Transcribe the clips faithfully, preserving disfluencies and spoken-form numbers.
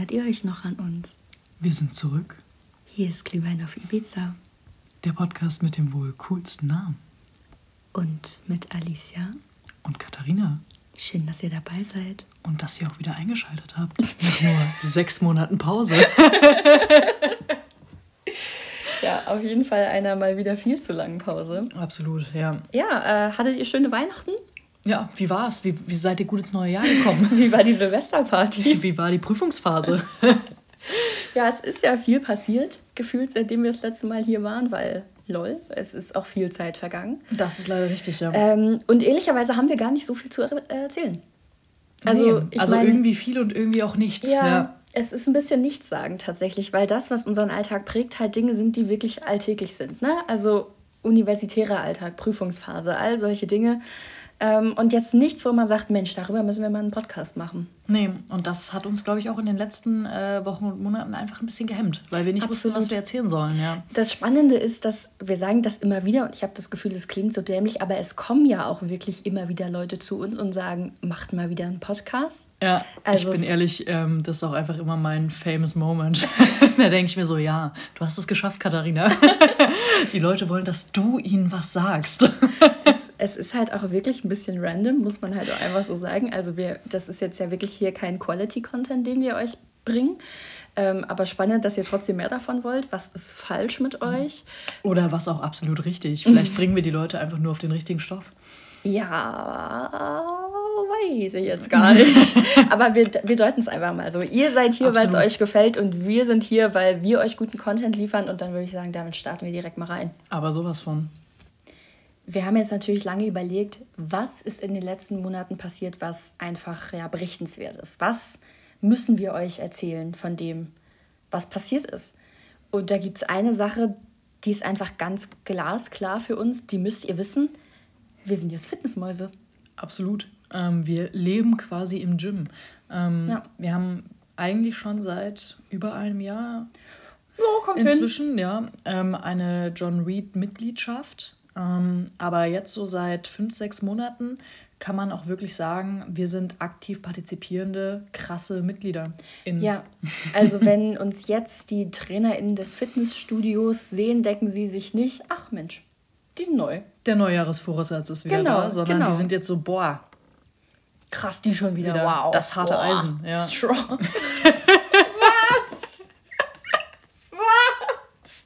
Erinnert ihr euch noch an uns? Wir sind zurück. Hier ist Glühwein auf Ibiza. Der Podcast mit dem wohl coolsten Namen. Und mit Alicia. Und Katharina. Schön, dass ihr dabei seid. Und dass ihr auch wieder eingeschaltet habt. Nach nur sechs Monaten Pause. Ja, auf jeden Fall einer mal wieder viel zu langen Pause. Absolut, ja. Ja, äh, hattet ihr schöne Weihnachten? Ja, wie war's? Wie, wie seid ihr gut ins neue Jahr gekommen? Wie war die Silvesterparty? Wie war die Prüfungsphase? Ja, es ist ja viel passiert, gefühlt, seitdem wir das letzte Mal hier waren, weil, lol, es ist auch viel Zeit vergangen. Das ist leider richtig, ja. Ähm, und ehrlicherweise haben wir gar nicht so viel zu er- erzählen. Also, Also, ich also mein, irgendwie viel und irgendwie auch nichts. Ja, Ja. es ist ein bisschen nichtssagend tatsächlich, weil das, was unseren Alltag prägt, halt Dinge sind, die wirklich alltäglich sind. Ne? Also universitärer Alltag, Prüfungsphase, all solche Dinge. Ähm, und jetzt nichts, wo man sagt, Mensch, darüber müssen wir mal einen Podcast machen. Nee, und das hat uns, glaube ich, auch in den letzten äh, Wochen und Monaten einfach ein bisschen gehemmt, weil wir nicht Absolut. wussten, was wir erzählen sollen. Ja. Das Spannende ist, dass wir sagen das immer wieder und ich habe das Gefühl, es klingt so dämlich, aber es kommen ja auch wirklich immer wieder Leute zu uns und sagen, macht mal wieder einen Podcast. Ja, Also ich bin es- ehrlich, ähm, das ist auch einfach immer mein famous Moment. Da denke ich mir so, ja, du hast es geschafft, Katharina. Die Leute wollen, dass du ihnen was sagst. Es ist halt auch wirklich ein bisschen random, muss man halt auch einfach so sagen. Also wir, das ist jetzt ja wirklich hier kein Quality-Content, den wir euch bringen. Ähm, aber spannend, dass ihr trotzdem mehr davon wollt. Was ist falsch mit euch? Oder was auch absolut richtig. Vielleicht bringen wir die Leute einfach nur auf den richtigen Stoff. Ja, weiß ich jetzt gar nicht. Aber wir, wir deuten es einfach mal so. Ihr seid hier, weil es Absolut. euch gefällt und wir sind hier, weil wir euch guten Content liefern. Und dann würde ich sagen, damit starten wir direkt mal rein. Aber sowas von. Wir haben jetzt natürlich lange überlegt, was ist in den letzten Monaten passiert, was einfach ja, berichtenswert ist. Was müssen wir euch erzählen von dem, was passiert ist? Und da gibt es eine Sache, die ist einfach ganz glasklar für uns, die müsst ihr wissen. Wir sind jetzt Fitnessmäuse. Absolut. Ähm, wir leben quasi im Gym. Ähm, Ja. Wir haben eigentlich schon seit über einem Jahr Ja, kommt hin. inzwischen ja, ähm, eine John Reed-Mitgliedschaft. Ähm, aber jetzt so seit fünf, sechs Monaten kann man auch wirklich sagen, wir sind aktiv partizipierende, krasse Mitglieder. In Ja, also wenn uns jetzt die TrainerInnen des Fitnessstudios sehen, denken sie sich nicht, ach Mensch, die sind neu. Der Neujahresvorsatz ist wieder Genau, da, sondern genau. die sind jetzt so, boah, Krass, die schon wieder. Wieder Wow. das harte Boah. Eisen, ja. Strong. Was? Was?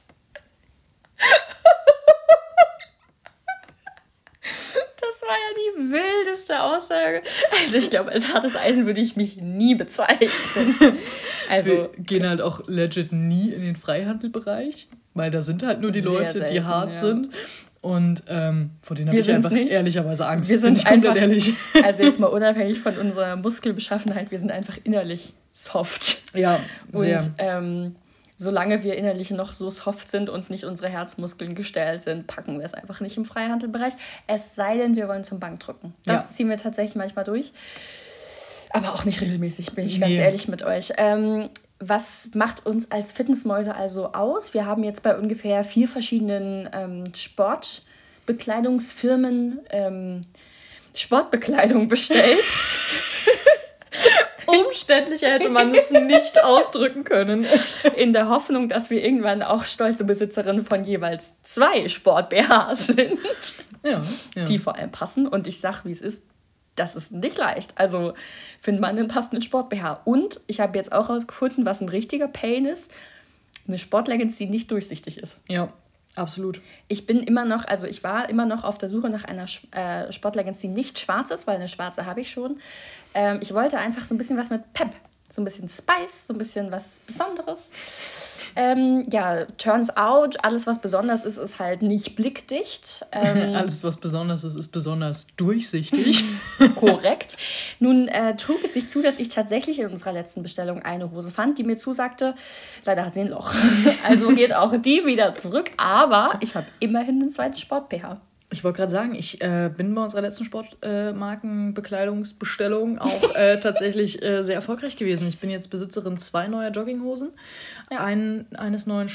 Das war ja die wildeste Aussage. Also ich glaube, als hartes Eisen würde ich mich nie bezeichnen. Also wir gehen halt auch legit nie in den Freihandelbereich, weil da sind halt nur die Sehr Leute, die selten, hart ja. sind. Und ähm, vor denen Wir habe ich sind's einfach nicht. ehrlicherweise Angst. wir bin sind ich komplett einfach, ehrlich. also jetzt mal unabhängig von unserer Muskelbeschaffenheit, wir sind einfach innerlich soft. Ja, sehr. Und ähm, solange wir innerlich noch so soft sind und nicht unsere Herzmuskeln gestellt sind, packen wir es einfach nicht im Freihandelbereich. Es sei denn, wir wollen zum Bankdrücken. Das Ja. ziehen wir tatsächlich manchmal durch. Aber auch nicht regelmäßig, bin ich ganz Nee. ehrlich mit euch. Ähm, was macht uns als Fitnessmäuse also aus? Wir haben jetzt bei ungefähr vier verschiedenen ähm, Sportbekleidungsfirmen ähm, Sportbekleidung bestellt. Umständlicher hätte man es nicht ausdrücken können. In der Hoffnung, dass wir irgendwann auch stolze Besitzerin von jeweils zwei Sport-B Hs sind, Ja, ja. die vor allem passen. Und ich sag, wie es ist, das ist nicht leicht. Also findet man einen passenden Sport-B H. Und ich habe jetzt auch herausgefunden, was ein richtiger Pain ist. Eine Sportleggings, die nicht durchsichtig ist. ja, absolut. Ich bin immer noch, also ich war immer noch auf der Suche nach einer äh, Sportleggings, die nicht schwarz ist, weil eine schwarze habe ich schon. Ähm, ich wollte einfach so ein bisschen was mit Pep, so ein bisschen Spice, so ein bisschen was Besonderes. Ähm, ja, turns out, alles was besonders ist, ist halt nicht blickdicht. Ähm, Alles, was besonders ist, ist besonders durchsichtig. korrekt. Nun äh, trug es sich zu, dass ich tatsächlich in unserer letzten Bestellung eine Hose fand, die mir zusagte, leider hat sie ein Loch. Also geht auch die wieder zurück, aber ich habe immerhin einen zweiten Sport-B H. Ich wollte gerade sagen, ich äh, bin bei unserer letzten Sportmarkenbekleidungsbestellung äh, auch äh, tatsächlich äh, sehr erfolgreich gewesen. Ich bin jetzt Besitzerin zwei neuer Jogginghosen, ja. ein, eines neuen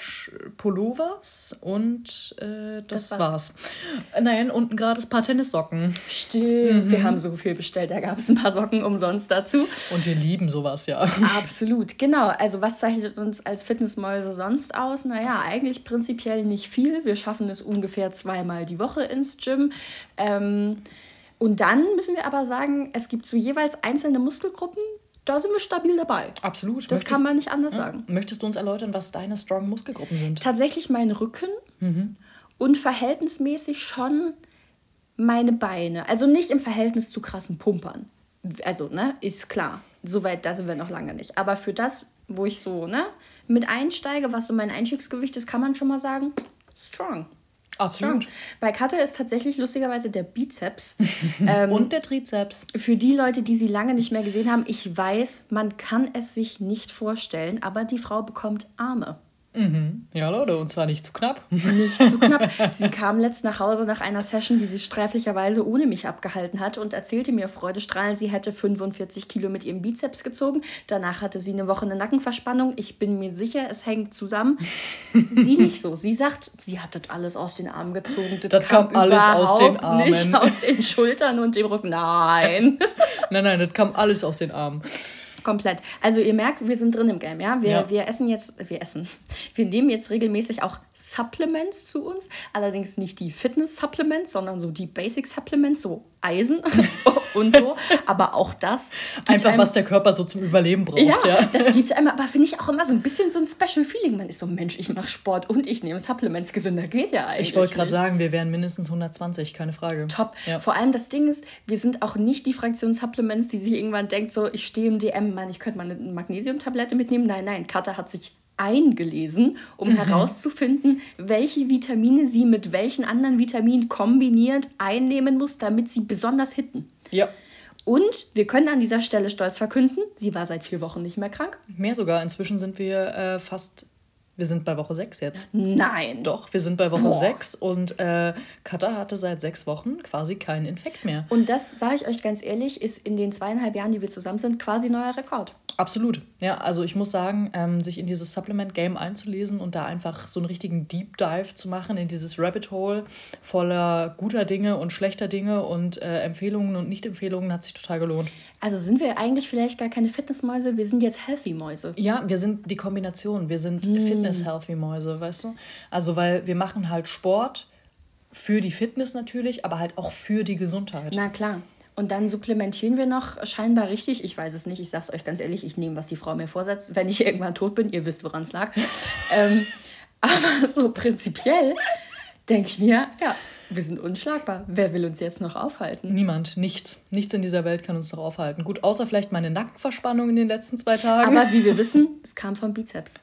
Sportpullovers und äh, das, das war's. war's. Nein, und ein gratis Paar Tennissocken. Stimmt, mhm. wir haben so viel bestellt, da gab es ein paar Socken umsonst dazu. Und wir lieben sowas, ja. Absolut, genau. Also was zeichnet uns als Fitnessmäuse sonst aus? Naja, eigentlich prinzipiell nicht viel. Wir schaffen es ungefähr zweimal die Woche ins Gym. Ähm, und dann müssen wir aber sagen, es gibt so jeweils einzelne Muskelgruppen, da sind wir stabil dabei. Absolut. Das möchtest, kann man nicht anders sagen. Möchtest du uns erläutern, was deine strong Muskelgruppen sind? Tatsächlich mein Rücken mhm. und verhältnismäßig schon meine Beine. Also nicht im Verhältnis zu krassen Pumpern. Also, ne, ist klar. Soweit, da sind wir noch lange nicht. Aber für das, wo ich so, ne, mit einsteige, was so mein Einstiegsgewicht ist, kann man schon mal sagen, strong. Absolut. Strong. Bei Katja ist tatsächlich lustigerweise der Bizeps. ähm, Und der Trizeps. Für die Leute, die sie lange nicht mehr gesehen haben, ich weiß, man kann es sich nicht vorstellen, aber die Frau bekommt Arme. Mhm. Ja, Leute, und zwar nicht zu knapp. Nicht zu knapp. Sie kam letzt nach Hause nach einer Session, die sie sträflicherweise ohne mich abgehalten hat und erzählte mir freudestrahlend, sie hätte fünfundvierzig Kilo mit ihrem Bizeps gezogen. Danach hatte sie eine Woche eine Nackenverspannung. Ich bin mir sicher, es hängt zusammen. Sie nicht so. Sie sagt, sie hat das alles aus den Armen gezogen. Das, das kam, kam alles aus den Armen. Nicht aus den Schultern und dem Rücken. Nein. Nein, nein, das kam alles aus den Armen. Komplett. Also ihr merkt, wir sind drin im Game, ja? Wir, ja. wir essen jetzt, wir essen. Wir nehmen jetzt regelmäßig auch Supplements zu uns. Allerdings nicht die Fitness-Supplements, sondern so die Basic-Supplements, so Eisen und so. Aber auch das. Einfach, einem, was der Körper so zum Überleben braucht. Ja, ja. das gibt einem, aber finde ich auch immer so ein bisschen so ein Special Feeling. Man ist so, Mensch, ich mache Sport und ich nehme Supplements. Gesünder geht ja eigentlich. Ich wollte gerade sagen, wir wären mindestens hundertzwanzig, keine Frage. Top. Ja. Vor allem das Ding ist, wir sind auch nicht die Fraktion Supplements, die sich irgendwann denkt, so, ich stehe im D M, Mann, ich könnte mal eine Magnesiumtablette mitnehmen. Nein, nein, Katja hat sich eingelesen, um mhm. herauszufinden, welche Vitamine sie mit welchen anderen Vitaminen kombiniert einnehmen muss, damit sie besonders hitten. Ja. Und wir können an dieser Stelle stolz verkünden, sie war seit vier Wochen nicht mehr krank. Mehr sogar. Inzwischen sind wir äh, fast... Wir sind bei Woche sechs jetzt. Nein. Doch, wir sind bei Woche Boah. sechs und äh, Katja hatte seit sechs Wochen quasi keinen Infekt mehr. Und das, sage ich euch ganz ehrlich, ist in den zweieinhalb Jahren, die wir zusammen sind, quasi neuer Rekord. Absolut. Ja, also ich muss sagen, ähm, sich in dieses Supplement-Game einzulesen und da einfach so einen richtigen Deep Dive zu machen in dieses Rabbit Hole voller guter Dinge und schlechter Dinge und äh, Empfehlungen und Nicht-Empfehlungen hat sich total gelohnt. Also sind wir eigentlich vielleicht gar keine Fitnessmäuse, wir sind jetzt Healthy-Mäuse. Ja, wir sind die Kombination, wir sind hm. Fitness-Healthy-Mäuse, weißt du? Also weil wir machen halt Sport für die Fitness natürlich, aber halt auch für die Gesundheit. Na klar. Und dann supplementieren wir noch scheinbar richtig. Ich weiß es nicht, ich sag's euch ganz ehrlich, ich nehme, was die Frau mir vorsetzt. Wenn ich irgendwann tot bin, ihr wisst, woran es lag. ähm, aber so prinzipiell denke ich mir, ja, wir sind unschlagbar. Wer will uns jetzt noch aufhalten? Niemand, nichts. Nichts in dieser Welt kann uns noch aufhalten. Gut, außer vielleicht meine Nackenverspannung in den letzten zwei Tagen. Aber wie wir wissen, es kam vom Bizeps.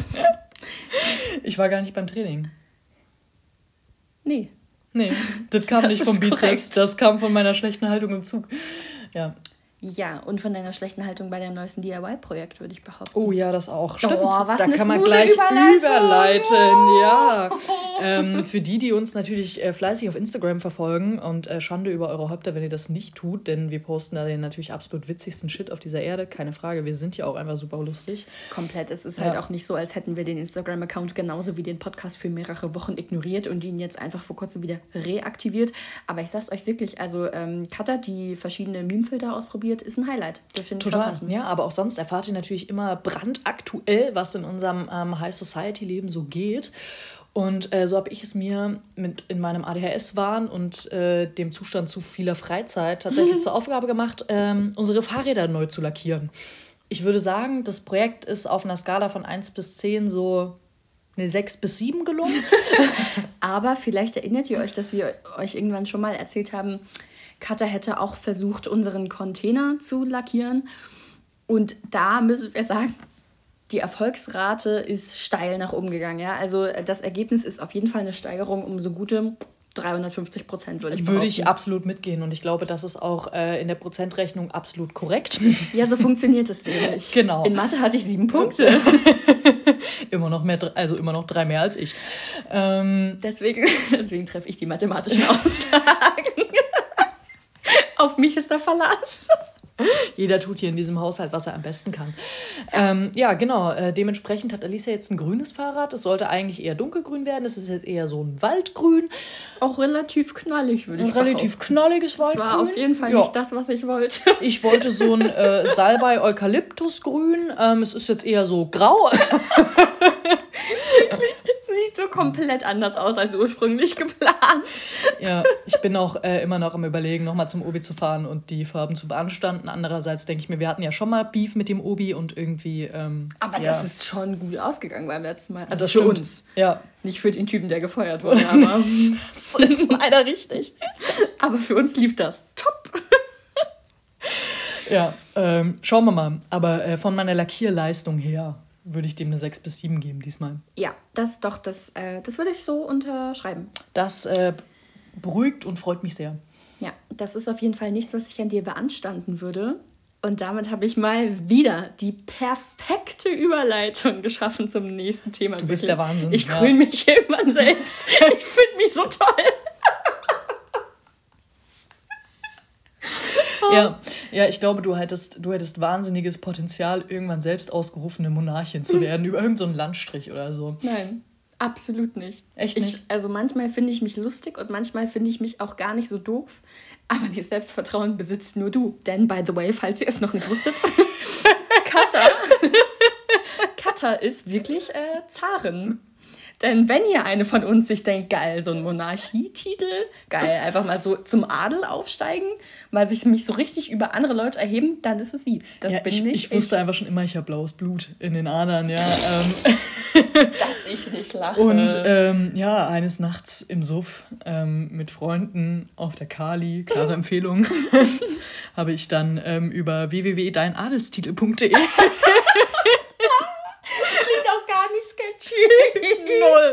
Ich war gar nicht beim Training. Nee. Nee, das kam das nicht vom Bizeps, korrekt. Das kam von meiner schlechten Haltung im Zug. Ja. Ja, und von deiner schlechten Haltung bei deinem neuesten D I Y-Projekt, würde ich behaupten. Oh ja, das auch. Stimmt, oh, was da eine kann man gleich überleiten. Ja. ähm, für die, die uns natürlich äh, fleißig auf Instagram verfolgen und äh, Schande über eure Häupter, wenn ihr das nicht tut, denn wir posten da den natürlich absolut witzigsten Shit auf dieser Erde, keine Frage. Wir sind ja auch einfach super lustig. Komplett. Es ist ja. halt auch nicht so, als hätten wir den Instagram-Account genauso wie den Podcast für mehrere Wochen ignoriert und ihn jetzt einfach vor kurzem wieder reaktiviert. Aber ich sag's euch wirklich, also ähm, Katja, die verschiedene Meme-Filter ausprobiert, ist ein Highlight. Dürft ihr nicht Total. verpassen. Ja, aber auch sonst erfahrt ihr natürlich immer brandaktuell, was in unserem ähm, High-Society-Leben so geht. Und äh, so habe ich es mir mit in meinem A D H S-Wahn und äh, dem Zustand zu vieler Freizeit tatsächlich mhm. zur Aufgabe gemacht, ähm, unsere Fahrräder neu zu lackieren. Ich würde sagen, das Projekt ist auf einer Skala von eins bis zehn so eine sechs bis sieben gelungen. Aber vielleicht erinnert ihr euch, dass wir euch irgendwann schon mal erzählt haben, Katja hätte auch versucht, unseren Container zu lackieren. Und da müssen wir sagen, die Erfolgsrate ist steil nach oben gegangen. Ja? Also das Ergebnis ist auf jeden Fall eine Steigerung um so gute dreihundertfünfzig Prozent, würde ich Würde ich absolut mitgehen. Und ich glaube, das ist auch äh, in der Prozentrechnung absolut korrekt. Ja, so funktioniert es nämlich. Genau. In Mathe hatte ich sieben Punkte. immer noch mehr, also immer noch drei mehr als ich. Ähm, deswegen, deswegen treffe ich die mathematischen Aussagen. Auf mich ist der Verlass. Jeder tut hier in diesem Haushalt, was er am besten kann. Ja, ähm, ja genau. Äh, dementsprechend hat Alicia jetzt ein grünes Fahrrad. Es sollte eigentlich eher dunkelgrün werden. Es ist jetzt eher so ein Waldgrün. Auch relativ knallig, würde ich sagen. Ein relativ knalliges Waldgrün. Das war auf jeden Fall ja. nicht das, was ich wollte. Ich wollte so ein äh, Salbei-Eukalyptusgrün. Ähm, es ist jetzt eher so grau. Wirklich? Sieht so komplett anders aus als ursprünglich geplant. Ja, ich bin auch äh, immer noch am Überlegen, nochmal zum Obi zu fahren und die Farben zu beanstanden. Andererseits denke ich mir, wir hatten ja schon mal Beef mit dem Obi und irgendwie... Ähm, Aber ja. das ist schon gut ausgegangen beim letzten Mal. Also das für stimmt. uns. Ja. Nicht für den Typen, der gefeuert wurde, aber... Das ist leider richtig. Aber für uns lief das top. Ja, ähm, schauen wir mal. Aber äh, von meiner Lackierleistung her würde ich dem eine sechs bis sieben geben diesmal. Ja, das doch, das, äh, das würde ich so unterschreiben. Das äh, beruhigt und freut mich sehr. Ja, das ist auf jeden Fall nichts, was ich an dir beanstanden würde. Und damit habe ich mal wieder die perfekte Überleitung geschaffen zum nächsten Thema. Du bist der Wahnsinn. Ich grüne ja. mich irgendwann selbst. Ich finde mich so toll. Ja, ja, ich glaube, du hättest, du hättest wahnsinniges Potenzial, irgendwann selbst ausgerufene Monarchin zu werden, über irgendeinen so Landstrich oder so. Nein, absolut nicht. Echt ich, nicht? Also manchmal finde ich mich lustig und manchmal finde ich mich auch gar nicht so doof. Aber dieses Selbstvertrauen besitzt nur du. Denn, by the way, falls ihr es noch nicht wusstet, Katha, Katha ist wirklich äh, Zarin. Denn wenn ihr eine von uns sich denkt, geil, so ein Monarchietitel, geil, einfach mal so zum Adel aufsteigen, mal sich mich so richtig über andere Leute erheben, dann ist es sie. Das ja, bin ich, nicht ich wusste ich. einfach schon immer, ich habe blaues Blut in den Adern, ja. Ähm. Dass ich nicht lache. Und ähm, ja, eines Nachts im Suff ähm, mit Freunden auf der Kali, klare Empfehlung, habe ich dann ähm, über w w w punkt deinadelstitel punkt de Null.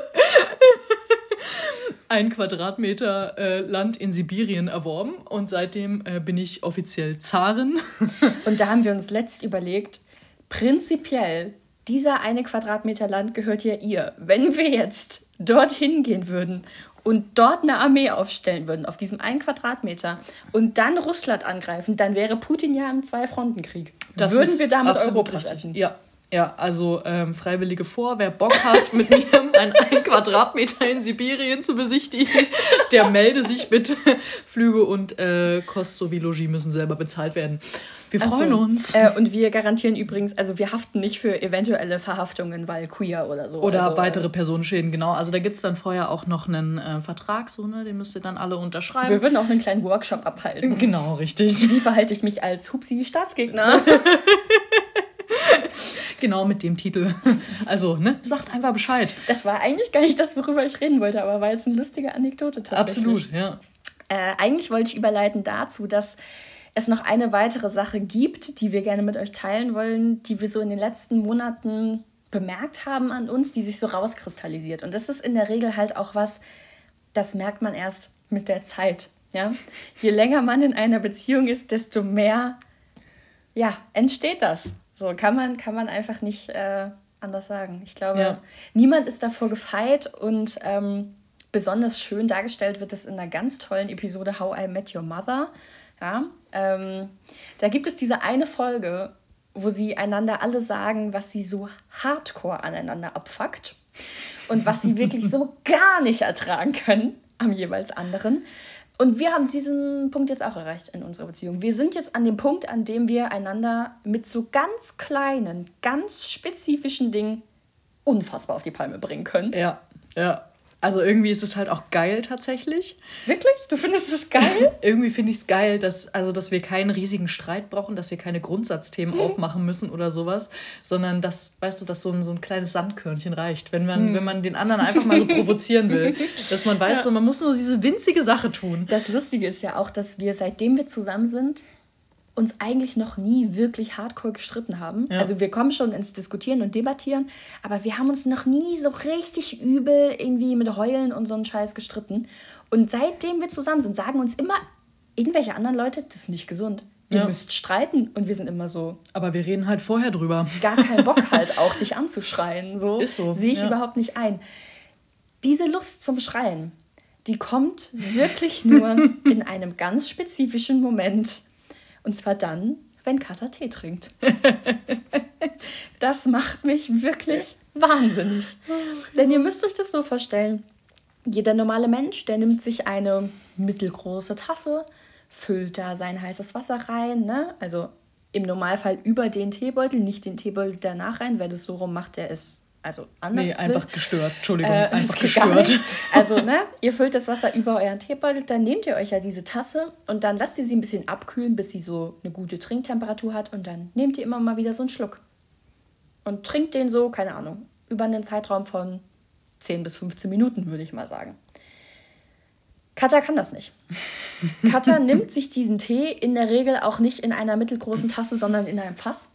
Ein Quadratmeter äh, Land in Sibirien erworben und seitdem äh, bin ich offiziell Zarin. Und da haben wir uns letzt überlegt, prinzipiell, dieser eine Quadratmeter Land gehört ja ihr. Wenn wir jetzt dorthin gehen würden und dort eine Armee aufstellen würden, auf diesem einen Quadratmeter, und dann Russland angreifen, dann wäre Putin ja im Zwei-Fronten-Krieg. Das würden wir damit Europa richtig retten? Ja. Ja, also ähm, Freiwillige vor, wer Bock hat, mit mir einen, einen Quadratmeter in Sibirien zu besichtigen, der melde sich bitte. Flüge und äh, Kost sowie Logis müssen selber bezahlt werden. Wir freuen also, uns. Äh, und wir garantieren übrigens, also wir haften nicht für eventuelle Verhaftungen, weil queer oder so. Oder also, weitere Personenschäden, genau. Also da gibt es dann vorher auch noch einen äh, Vertrag, so, ne? Den müsst ihr dann alle unterschreiben. Wir würden auch einen kleinen Workshop abhalten. Genau, richtig. Wie verhalte ich mich als Hupsi-Staatsgegner? Genau mit dem Titel. Also, ne, sagt einfach Bescheid. Das war eigentlich gar nicht das, worüber ich reden wollte, aber war jetzt eine lustige Anekdote tatsächlich. Absolut, ja. Äh, eigentlich wollte ich überleiten dazu, dass es noch eine weitere Sache gibt, die wir gerne mit euch teilen wollen, die wir so in den letzten Monaten bemerkt haben an uns, die sich so rauskristallisiert. Und das ist in der Regel halt auch was, das merkt man erst mit der Zeit. Ja? Je länger man in einer Beziehung ist, desto mehr ja, entsteht das. So kann man, kann man einfach nicht äh, anders sagen. Ich glaube, ja. niemand ist davor gefeit und ähm, besonders schön dargestellt wird es in einer ganz tollen Episode How I Met Your Mother. Ja, ähm, da gibt es diese eine Folge, wo sie einander alle sagen, was sie so hardcore aneinander abfuckt und was sie wirklich so gar nicht ertragen können am jeweils anderen. Und wir haben diesen Punkt jetzt auch erreicht in unserer Beziehung. Wir sind jetzt an dem Punkt, an dem wir einander mit so ganz kleinen, ganz spezifischen Dingen unfassbar auf die Palme bringen können. Ja, ja. Also irgendwie ist es halt auch geil tatsächlich. Wirklich? Du findest es geil? Irgendwie finde ich es geil, dass, also, dass wir keinen riesigen Streit brauchen, dass wir keine Grundsatzthemen mhm. aufmachen müssen oder sowas, sondern dass, weißt du, dass so ein, so ein kleines Sandkörnchen reicht, wenn man, mhm. wenn man den anderen einfach mal so provozieren will. Dass man weiß, ja. so, man muss nur diese winzige Sache tun. Das Lustige ist ja auch, dass wir, seitdem wir zusammen sind, uns eigentlich noch nie wirklich hardcore gestritten haben. Ja. Also wir kommen schon ins Diskutieren und Debattieren, aber wir haben uns noch nie so richtig übel irgendwie mit Heulen und so einen Scheiß gestritten. Und seitdem wir zusammen sind, sagen uns immer irgendwelche anderen Leute, das ist nicht gesund. Ihr Ja. müsst streiten. Und wir sind immer so, Aber wir reden halt vorher drüber. gar keinen Bock halt auch, dich anzuschreien. So Ist so, sehe ich ja. überhaupt nicht ein. Diese Lust zum Schreien, die kommt wirklich nur in einem ganz spezifischen Moment. Und zwar dann, wenn Katha Tee trinkt. Das macht mich wirklich wahnsinnig. Denn ihr müsst euch das so vorstellen. Jeder normale Mensch, der nimmt sich eine mittelgroße Tasse, füllt da sein heißes Wasser rein, ne? Also im Normalfall über den Teebeutel, nicht den Teebeutel danach rein. Wer das so rum macht, der ist also anders. Nee, einfach gestört. Entschuldigung, Äh, einfach das geht gar gestört. nicht. Also, ne, ihr füllt das Wasser über euren Teebeutel, dann nehmt ihr euch ja diese Tasse und dann lasst ihr sie ein bisschen abkühlen, bis sie so eine gute Trinktemperatur hat und dann nehmt ihr immer mal wieder so einen Schluck. Und trinkt den so, keine Ahnung, über einen Zeitraum von zehn bis fünfzehn Minuten, würde ich mal sagen. Katha kann das nicht. Katha nimmt sich diesen Tee in der Regel auch nicht in einer mittelgroßen Tasse, sondern in einem Fass.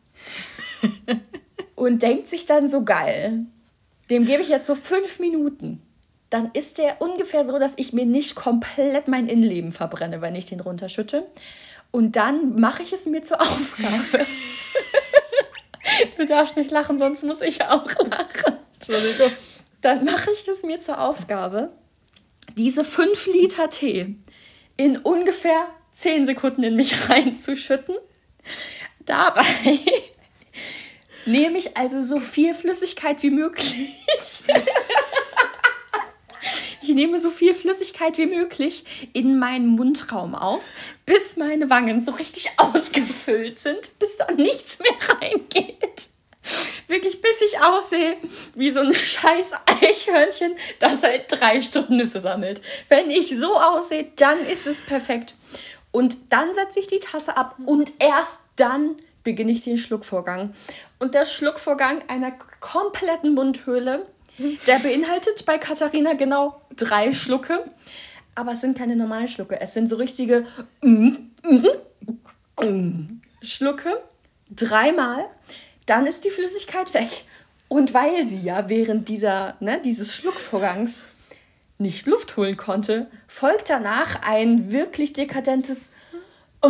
Und denkt sich dann so, geil, dem gebe ich jetzt so fünf Minuten. Dann ist der ungefähr so, dass ich mir nicht komplett mein Innenleben verbrenne, wenn ich den runterschütte. Und dann mache ich es mir zur Aufgabe. Du darfst nicht lachen, sonst muss ich auch lachen. Entschuldigung. Dann mache ich es mir zur Aufgabe, diese fünf Liter Tee in ungefähr zehn Sekunden in mich reinzuschütten. Dabei nehme ich also so viel Flüssigkeit wie möglich. Ich nehme so viel Flüssigkeit wie möglich in meinen Mundraum auf, bis meine Wangen so richtig ausgefüllt sind, bis da nichts mehr reingeht. Wirklich, bis ich aussehe wie so ein scheiß Eichhörnchen, das seit drei Stunden Nüsse sammelt. Wenn ich so aussehe, dann ist es perfekt. Und dann setze ich die Tasse ab und erst dann beginne ich den Schluckvorgang. Und der Schluckvorgang einer kompletten Mundhöhle, der beinhaltet bei Katharina genau drei Schlucke. Aber es sind keine normalen Schlucke. Es sind so richtige Schlucke. Dreimal. Dann ist die Flüssigkeit weg. Und weil sie ja während dieser, ne, dieses Schluckvorgangs nicht Luft holen konnte, folgt danach ein wirklich dekadentes Oh.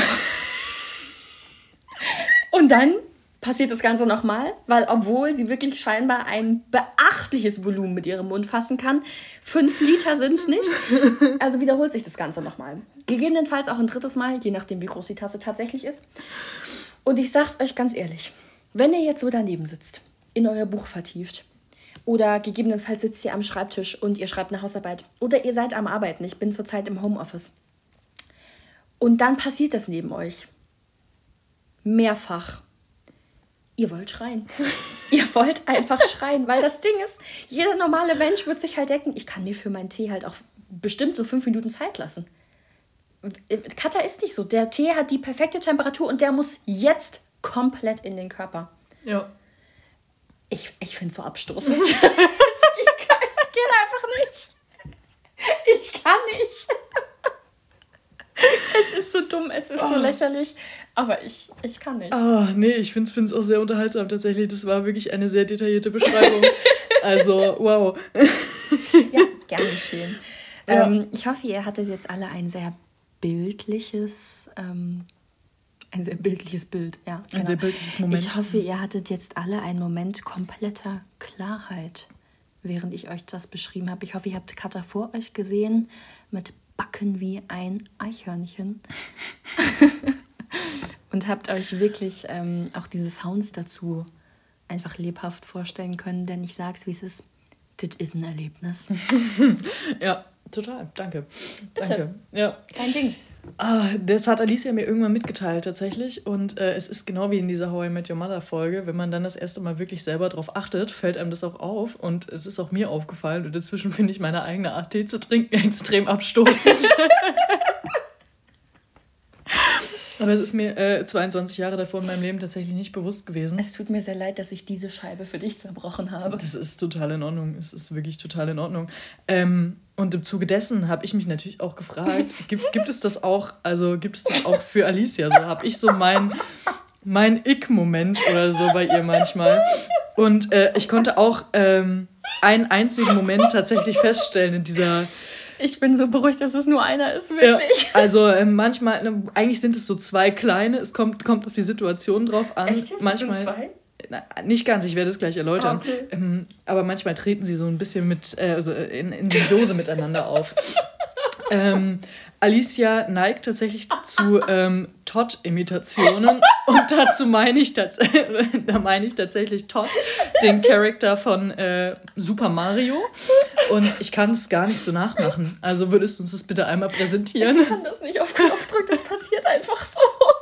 Und dann passiert das Ganze nochmal, weil obwohl sie wirklich scheinbar ein beachtliches Volumen mit ihrem Mund fassen kann, fünf Liter sind es nicht, also wiederholt sich das Ganze nochmal. Gegebenenfalls auch ein drittes Mal, je nachdem wie groß die Tasse tatsächlich ist. Und ich sag's euch ganz ehrlich, wenn ihr jetzt so daneben sitzt, in euer Buch vertieft, oder gegebenenfalls sitzt ihr am Schreibtisch und ihr schreibt eine Hausarbeit, oder ihr seid am Arbeiten, ich bin zurzeit im Homeoffice, und dann passiert das neben euch. Mehrfach. Ihr wollt schreien. Ihr wollt einfach schreien, weil das Ding ist, jeder normale Mensch wird sich halt denken, ich kann mir für meinen Tee halt auch bestimmt so fünf Minuten Zeit lassen. Katha ist nicht so. Der Tee hat die perfekte Temperatur und der muss jetzt komplett in den Körper. Ja. Ich, ich finde es so abstoßend. es, geht, es geht einfach nicht. Ich kann nicht. Es ist so dumm, es ist oh. so lächerlich, aber ich, ich kann nicht. Ah, nee, ich finde es auch sehr unterhaltsam tatsächlich. Das war wirklich eine sehr detaillierte Beschreibung. Also, wow. Ja, gern geschehen. Ja. Ähm, ich hoffe, ihr hattet jetzt alle ein sehr bildliches, ähm, ein sehr bildliches Bild. Ja, genau. Ein sehr bildliches Moment. Ich hoffe, ihr hattet jetzt alle einen Moment kompletter Klarheit, während ich euch das beschrieben habe. Ich hoffe, ihr habt Katha vor euch gesehen mit Backen wie ein Eichhörnchen. Und habt euch wirklich ähm, auch diese Sounds dazu einfach lebhaft vorstellen können, denn ich sag's, wie es ist. Das ist ein Erlebnis. Ja, total. Danke. Bitte. Danke. Ja. Kein Ding. Ah, das hat Alicia mir irgendwann mitgeteilt tatsächlich und äh, es ist genau wie in dieser How I Met Your Mother Folge, wenn man dann das erste Mal wirklich selber drauf achtet, fällt einem das auch auf und es ist auch mir aufgefallen und inzwischen finde ich meine eigene Art Tee zu trinken extrem abstoßend. Aber es ist mir äh, zweiundzwanzig Jahre davor in meinem Leben tatsächlich nicht bewusst gewesen. Es tut mir sehr leid, dass ich diese Scheibe für dich zerbrochen habe. Das ist total in Ordnung. Es ist wirklich total in Ordnung. Ähm, und im Zuge dessen habe ich mich natürlich auch gefragt, gibt, gibt es das auch, also gibt es das auch für Alicia? So habe ich so mein, mein Ick-Moment oder so bei ihr manchmal. Und äh, ich konnte auch ähm, einen einzigen Moment tatsächlich feststellen in dieser... Ich bin so beruhigt, dass es nur einer ist, wirklich. Ja, also äh, manchmal, ne, eigentlich sind es so zwei kleine, es kommt, kommt auf die Situation drauf an. Echt? Jetzt manchmal, sind zwei? Na, nicht ganz, ich werde es gleich erläutern. Ah, okay. Ähm, aber manchmal treten sie so ein bisschen mit, äh, also in, in Symbiose miteinander auf. ähm, Alicia neigt tatsächlich zu ähm, Todd-Imitationen und dazu meine ich, tats- da meine ich tatsächlich Todd, den Charakter von äh, Super Mario. Und ich kann es gar nicht so nachmachen. Also würdest du uns das bitte einmal präsentieren? Ich kann das nicht auf Knopfdruck, das passiert einfach so.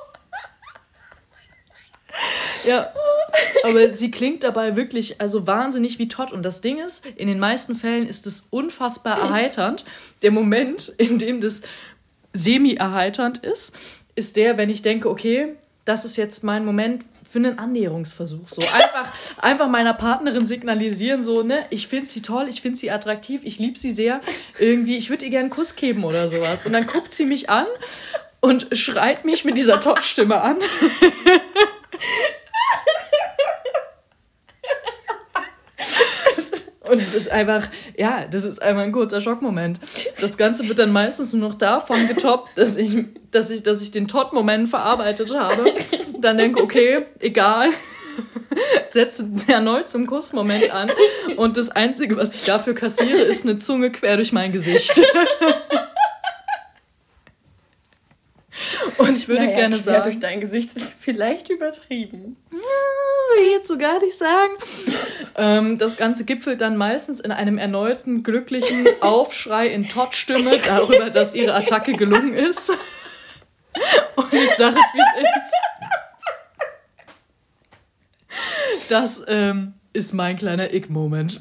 Ja, aber sie klingt dabei wirklich also wahnsinnig wie Todd. Und das Ding ist, in den meisten Fällen ist es unfassbar erheiternd. Der Moment, in dem das semi-erheiternd ist, ist der, wenn ich denke, okay, das ist jetzt mein Moment für einen Annäherungsversuch. So einfach, einfach meiner Partnerin signalisieren, so, ne, ich finde sie toll, ich finde sie attraktiv, ich liebe sie sehr. Irgendwie, ich würde ihr gerne einen Kuss geben oder sowas. Und dann guckt sie mich an und schreit mich mit dieser Todd-Stimme an. Und es ist einfach, ja, das ist einfach ein kurzer Schockmoment. Das Ganze wird dann meistens nur noch davon getoppt, dass ich, dass ich, dass ich den Todd-Moment verarbeitet habe. Dann denke, okay, egal, setze erneut zum Kussmoment an. Und das Einzige, was ich dafür kassiere, ist eine Zunge quer durch mein Gesicht. Und ich würde naja, gerne sagen... durch dein Gesicht ist vielleicht übertrieben. Will ich jetzt so gar nicht sagen. Ähm, das Ganze gipfelt dann meistens in einem erneuten glücklichen Aufschrei in Todd-Stimme darüber, dass ihre Attacke gelungen ist. Und ich sage, wie es ist. Das ähm, ist mein kleiner Ick-Moment.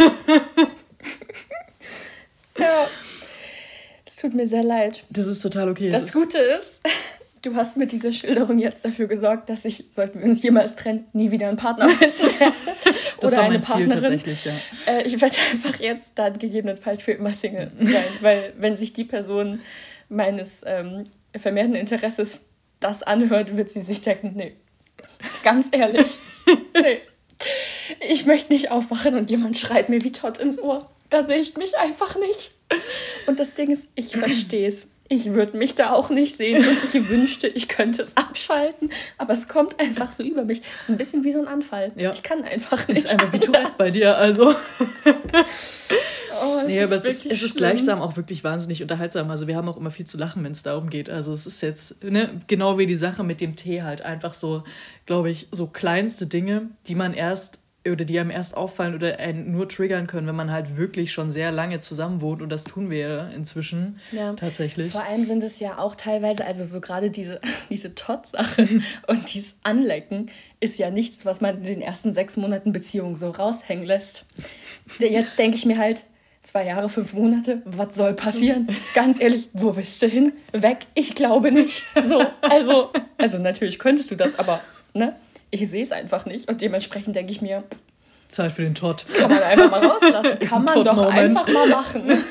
Ja. Tut mir sehr leid. Das ist total okay. Das, das Gute ist, du hast mit dieser Schilderung jetzt dafür gesorgt, dass ich, sollten wir uns jemals trennen, nie wieder einen Partner finden werde. Das oder war eine mein Ziel Partnerin. Tatsächlich, ja. Äh, ich werde einfach jetzt dann gegebenenfalls für immer Single sein, weil wenn sich die Person meines ähm, vermehrten Interesses das anhört, wird sie sich denken, nee, ganz ehrlich, nee. Ich möchte nicht aufwachen und jemand schreit mir wie Todd ins Ohr. Da sehe ich mich einfach nicht. Und das Ding ist, ich verstehe es. Ich würde mich da auch nicht sehen und ich wünschte, ich könnte es abschalten. Aber es kommt einfach so über mich. Es ist ein bisschen wie so ein Anfall. Ja. Ich kann einfach nicht. Es ist einfach wie Tourette bei dir, also. Oh, es nee, ist aber es ist, es ist schlimm. gleichsam auch wirklich wahnsinnig unterhaltsam. Also wir haben auch immer viel zu lachen, wenn es darum geht. Also es ist jetzt, ne, genau wie die Sache mit dem Tee halt einfach so, glaube ich, so kleinste Dinge, die man erst oder die einem erst auffallen oder einen nur triggern können, wenn man halt wirklich schon sehr lange zusammen wohnt. Und das tun wir ja inzwischen ja. tatsächlich. Vor allem sind es ja auch teilweise, also so gerade diese, diese Todd-Sache und dieses Anlecken ist ja nichts, was man in den ersten sechs Monaten Beziehung so raushängen lässt. Jetzt denke ich mir halt, zwei Jahre, fünf Monate, was soll passieren? Ganz ehrlich, wo willst du hin? Weg? Ich glaube nicht. So, also, also natürlich könntest du das, aber ne? Ich sehe es einfach nicht und dementsprechend denke ich mir, Zeit für den Todd. Kann man einfach mal rauslassen. Kann man doch einfach mal machen.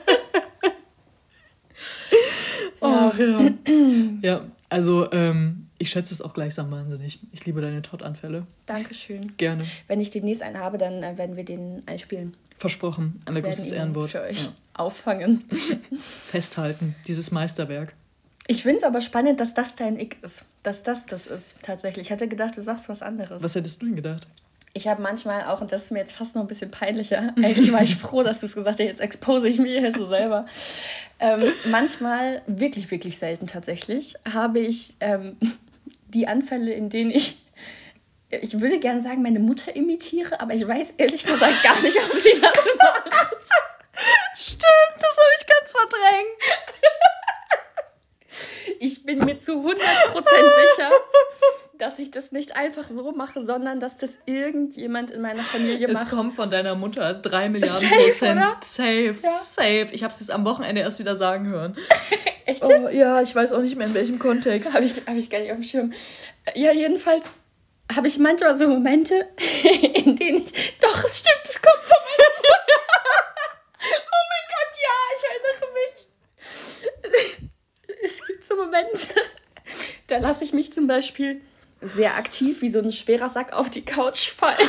Ach ja. Ja, also ähm, ich schätze es auch gleichsam wahnsinnig. Ich liebe deine Todd-Anfälle. Dankeschön. Gerne. Wenn ich demnächst einen habe, dann äh, werden wir den einspielen. Versprochen. Ein großes Ehrenwort. Für euch ja. auffangen. Festhalten. Dieses Meisterwerk. Ich finde es aber spannend, dass das dein Ick ist. Dass das das ist, tatsächlich. Ich hätte gedacht, du sagst was anderes. Was hättest du denn gedacht? Ich habe manchmal auch, und das ist mir jetzt fast noch ein bisschen peinlicher, eigentlich war ich froh, dass du es gesagt hast, jetzt expose ich mich hier so selber. Ähm, manchmal, wirklich, wirklich selten tatsächlich, habe ich ähm, die Anfälle, in denen ich, ich würde gerne sagen, meine Mutter imitiere, aber ich weiß ehrlich gesagt gar nicht, ob sie das macht. Stimmt, das habe ich ganz verdrängt. Ich bin mir zu hundert Prozent sicher, dass ich das nicht einfach so mache, sondern dass das irgendjemand in meiner Familie es macht. Es kommt von deiner Mutter, drei Milliarden safe, Prozent. Oder? Safe, ja. safe. Ich habe es jetzt am Wochenende erst wieder sagen hören. Echt jetzt? Oh, ja, ich weiß auch nicht mehr, in welchem Kontext. Habe ich, hab ich gar nicht auf dem Schirm. Ja, jedenfalls habe ich manchmal so Momente, in denen ich... Doch, es stimmt, es kommt von meiner Mutter. Oh mein Gott, ja, ich erinnere mich. Es gibt so Momente, da lasse ich mich zum Beispiel sehr aktiv wie so ein schwerer Sack auf die Couch fallen.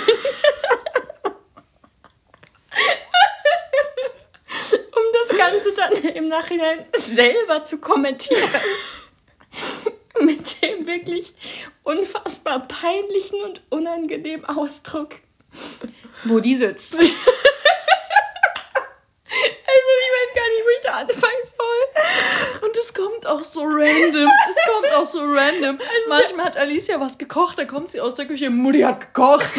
Um das Ganze dann im Nachhinein selber zu kommentieren. Mit dem wirklich unfassbar peinlichen und unangenehmen Ausdruck, wo die sitzt. Also ich weiß gar nicht, wo ich da anfangen soll. Und es kommt auch so random. Es kommt auch so random. Also manchmal hat Alicia was gekocht, da kommt sie aus der Küche, Mutti hat gekocht.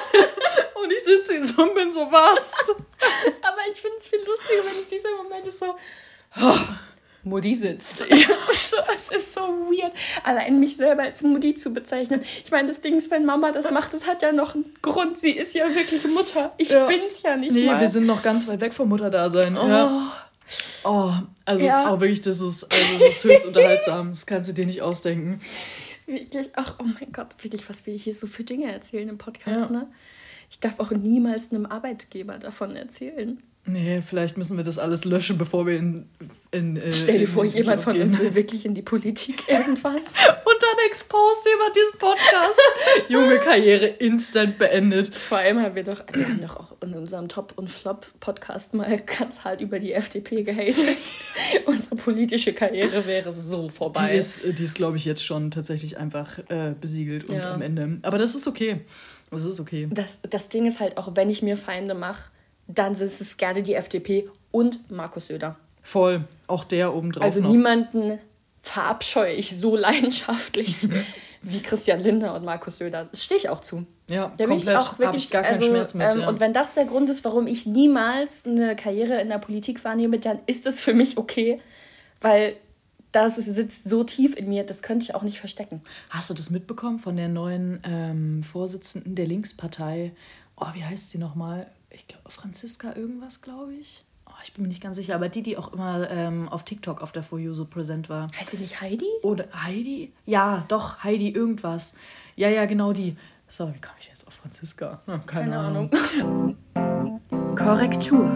Und ich sitze hier so und bin so, was? Aber ich finde es viel lustiger, wenn es dieser Moment ist so... Oh, Mutti sitzt. Ja. Es, ist so, es ist so weird, allein mich selber als Mutti zu bezeichnen. Ich meine, das Ding ist, wenn Mama das macht, das hat ja noch einen Grund. Sie ist ja wirklich Mutter. Ich ja. bin's ja nicht nee, mal. Nee, wir sind noch ganz weit weg vom Mutterdasein. Oh. Ja. Oh, also ja. es ist auch wirklich, das ist, also es ist höchst unterhaltsam. Das kannst du dir nicht ausdenken. Wirklich, ach, oh mein Gott, wirklich, was will ich hier so für Dinge erzählen im Podcast, ja. ne? Ich darf auch niemals einem Arbeitgeber davon erzählen. Nee, vielleicht müssen wir das alles löschen, bevor wir in... in äh, Stell dir in vor, jemand von gehen. uns will wirklich in die Politik irgendwann. Und dann exposed jemand diesen Podcast. Junge Karriere instant beendet. Vor allem haben wir doch, wir haben doch auch in unserem Top- und Flop-Podcast mal ganz hart über die F D P gehatet. Unsere politische Karriere wäre so vorbei. Die ist, die ist glaube ich, jetzt schon tatsächlich einfach äh, besiegelt und ja. am Ende. Aber das ist okay. Das ist okay. Das, das Ding ist halt auch, wenn ich mir Feinde mache, dann ist es gerne die F D P und Markus Söder. Voll, auch der obendrauf Also noch. niemanden verabscheue ich so leidenschaftlich wie Christian Lindner und Markus Söder. Das stehe ich auch zu. Ja, da komplett. Habe ich gar keinen also, Schmerz mit. Ähm, ja. Und wenn das der Grund ist, warum ich niemals eine Karriere in der Politik wahrnehme, dann ist das für mich okay, weil das sitzt so tief in mir, das könnte ich auch nicht verstecken. Hast du das mitbekommen von der neuen ähm, Vorsitzenden der Linkspartei? Oh, wie heißt sie nochmal? Ich glaube, Franziska irgendwas, glaube ich. Oh, ich bin mir nicht ganz sicher, aber die, die auch immer ähm, auf TikTok auf der For You so präsent war. Heißt sie nicht Heidi? Oder Heidi? Ja, doch, Heidi irgendwas. Ja, ja, genau die. So, wie komme ich jetzt auf Franziska? Oh, keine, keine Ahnung. Ahnung. Korrektur.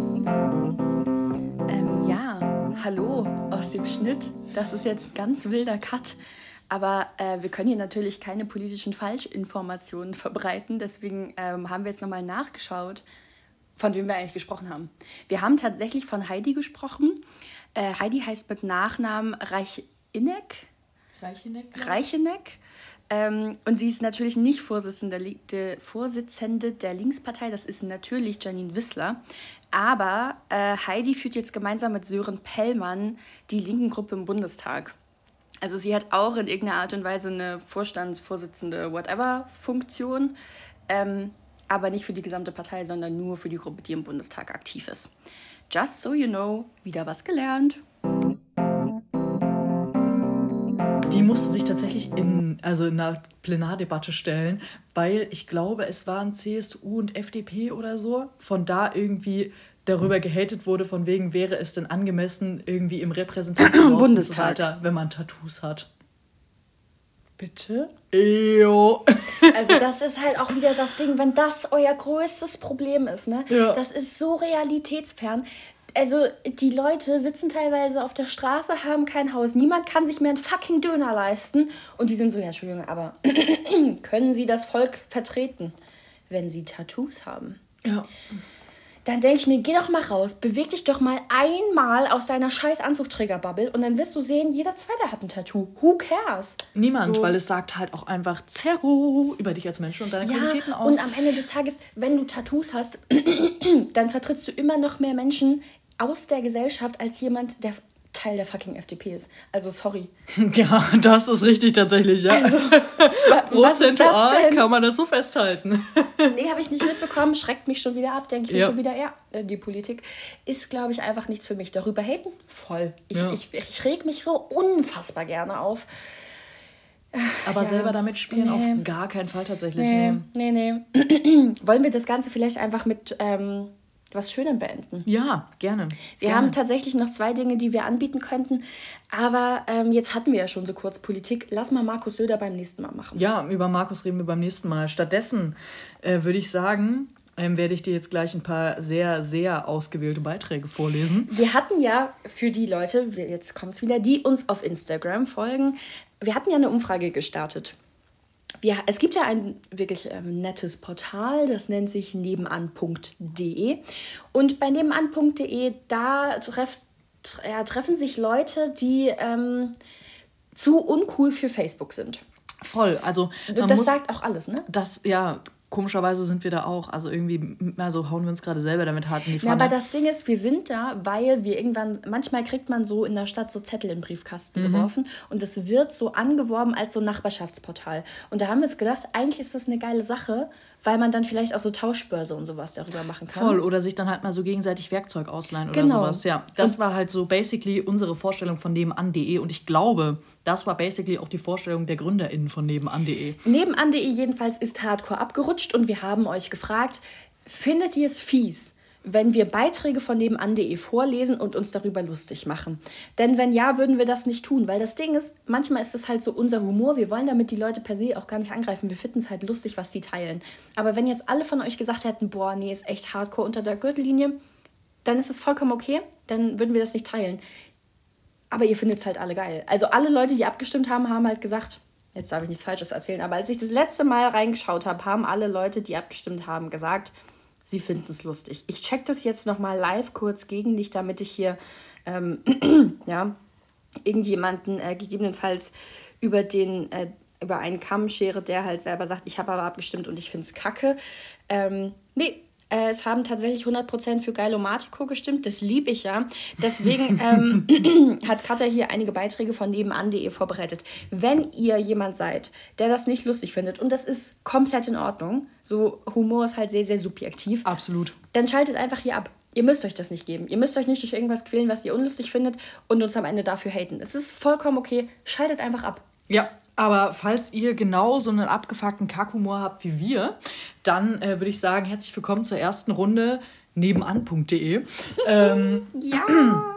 Ähm, ja, hallo aus dem Schnitt. Das ist jetzt ein ganz wilder Cut. Aber äh, wir können hier natürlich keine politischen Falschinformationen verbreiten. Deswegen ähm, haben wir jetzt nochmal nachgeschaut, von wem wir eigentlich gesprochen haben. Wir haben tatsächlich von Heidi gesprochen. Äh, Heidi heißt mit Nachnamen Reichinek. Reichinek? Reichinek. Ähm, und sie ist natürlich nicht Vorsitzende, de, Vorsitzende der Linkspartei. Das ist natürlich Janine Wissler. Aber äh, Heidi führt jetzt gemeinsam mit Sören Pellmann die linken Gruppe im Bundestag. Also sie hat auch in irgendeiner Art und Weise eine Vorstandsvorsitzende Whatever-Funktion, ähm, aber nicht für die gesamte Partei, sondern nur für die Gruppe, die im Bundestag aktiv ist. Just so you know, wieder was gelernt. Die musste sich tatsächlich in, also in einer Plenardebatte stellen, weil ich glaube, es waren C S U und F D P oder so, von da irgendwie darüber gehatet wurde, von wegen, wäre es denn angemessen, irgendwie im Repräsentantenhaus Bundestag, und so weiter, wenn man Tattoos hat. Bitte? Ejo. Also das ist halt auch wieder das Ding, wenn das euer größtes Problem ist, ne? Ja. Das ist so realitätsfern. Also die Leute sitzen teilweise auf der Straße, haben kein Haus, niemand kann sich mehr einen fucking Döner leisten und die sind so, ja, Entschuldigung, aber können sie das Volk vertreten, wenn sie Tattoos haben? Ja. Dann denke ich mir, geh doch mal raus, beweg dich doch mal einmal aus deiner scheiß Anzugträger-Bubble und dann wirst du sehen, jeder Zweite hat ein Tattoo. Who cares? Niemand, so. Weil es sagt halt auch einfach Zerro über dich als Mensch und deine ja, Qualitäten aus. Und am Ende des Tages, wenn du Tattoos hast, dann vertrittst du immer noch mehr Menschen aus der Gesellschaft als jemand, der Teil der fucking F D P ist. Also sorry. Ja, das ist richtig tatsächlich, ja. Also, prozentual kann man das so festhalten. Nee, habe ich nicht mitbekommen, schreckt mich schon wieder ab, denke ich ja. mir schon wieder, ja, die Politik ist, glaube ich, einfach nichts für mich. Darüber haten? Voll. Ich, ja. ich, ich reg mich so unfassbar gerne auf. Aber ja, selber damit spielen nee. auf gar keinen Fall tatsächlich. Nee, Nee, nee, nee. Wollen wir das Ganze vielleicht einfach mit ähm, was Schönem beenden? Ja, gerne. Wir gerne. haben tatsächlich noch zwei Dinge, die wir anbieten könnten. Aber ähm, jetzt hatten wir ja schon so kurz Politik. Lass mal Markus Söder beim nächsten Mal machen. Ja, über Markus reden wir beim nächsten Mal. Stattdessen äh, würde ich sagen, ähm, werde ich dir jetzt gleich ein paar sehr, sehr ausgewählte Beiträge vorlesen. Wir hatten ja für die Leute, wir- jetzt kommt es wieder, die uns auf Instagram folgen, wir hatten ja eine Umfrage gestartet. Wir, es gibt ja ein wirklich ähm, nettes Portal, das nennt sich nebenan punkt de. Und bei nebenan punkt de, da treff, tre- ja, treffen sich Leute, die ähm, zu uncool für Facebook sind. Voll, also man Das muss, sagt auch alles, ne? das, ja, komischerweise sind wir da auch, also irgendwie, also hauen wir uns gerade selber damit hart in die Ja, Pfanne. aber das Ding ist, wir sind da, weil wir irgendwann, manchmal kriegt man so in der Stadt so Zettel in den Briefkasten Mhm. geworfen und es wird so angeworben als so ein Nachbarschaftsportal. Und da haben wir uns gedacht, eigentlich ist das eine geile Sache, weil man dann vielleicht auch so Tauschbörse und sowas darüber machen kann. Voll, oder sich dann halt mal so gegenseitig Werkzeug ausleihen oder Genau. sowas. Ja, das war halt so basically unsere Vorstellung von nebenan punkt de und ich glaube, das war basically auch die Vorstellung der GründerInnen von nebenan punkt de. Nebenan punkt de jedenfalls ist Hardcore abgerutscht und wir haben euch gefragt, findet ihr es fies, wenn wir Beiträge von nebenan punkt de vorlesen und uns darüber lustig machen? Denn wenn ja, würden wir das nicht tun, weil das Ding ist, manchmal ist es halt so unser Humor, wir wollen damit die Leute per se auch gar nicht angreifen, wir finden es halt lustig, was sie teilen. Aber wenn jetzt alle von euch gesagt hätten, boah, nee, ist echt Hardcore unter der Gürtellinie, dann ist es vollkommen okay, dann würden wir das nicht teilen. Aber ihr findet es halt alle geil. Also alle Leute, die abgestimmt haben, haben halt gesagt, jetzt darf ich nichts Falsches erzählen, aber als ich das letzte Mal reingeschaut habe, haben alle Leute, die abgestimmt haben, gesagt, sie finden es lustig. Ich check das jetzt nochmal live kurz gegen dich, damit ich hier ähm, ja, irgendjemanden äh, gegebenenfalls über, den, äh, über einen Kamm schere, der halt selber sagt, ich habe aber abgestimmt und ich finde es kacke. Ähm, nee, äh, es haben tatsächlich hundert Prozent für Geilomatico gestimmt, das liebe ich ja. Deswegen ähm, hat Katja hier einige Beiträge von nebenan punkt de vorbereitet. Wenn ihr jemand seid, der das nicht lustig findet, und das ist komplett in Ordnung, so Humor ist halt sehr, sehr subjektiv, Absolut. dann schaltet einfach hier ab. Ihr müsst euch das nicht geben. Ihr müsst euch nicht durch irgendwas quälen, was ihr unlustig findet und uns am Ende dafür haten. Es ist vollkommen okay. Schaltet einfach ab. Ja, aber falls ihr genau so einen abgefuckten Kackhumor habt wie wir, dann äh, würde ich sagen, herzlich willkommen zur ersten Runde nebenan punkt de. ähm, Ja.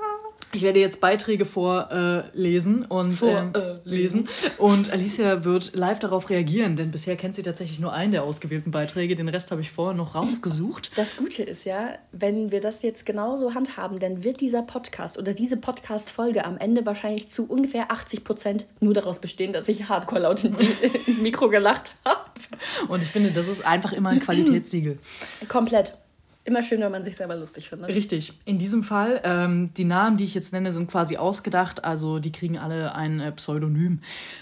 Ich werde jetzt Beiträge vorlesen äh, und Vor, ähm, äh, lesen. Und Alicia wird live darauf reagieren, denn bisher kennt sie tatsächlich nur einen der ausgewählten Beiträge. Den Rest habe ich vorher noch rausgesucht. Das Gute ist ja, wenn wir das jetzt genauso handhaben, dann wird dieser Podcast oder diese Podcast-Folge am Ende wahrscheinlich zu ungefähr achtzig Prozent nur daraus bestehen, dass ich hardcore laut in die, ins Mikro gelacht habe. Und ich finde, das ist einfach immer ein Qualitätssiegel. Komplett. Immer schön, wenn man sich selber lustig findet. Richtig. In diesem Fall, ähm, die Namen, die ich jetzt nenne, sind quasi ausgedacht. Also die kriegen alle ein äh, Pseudonym.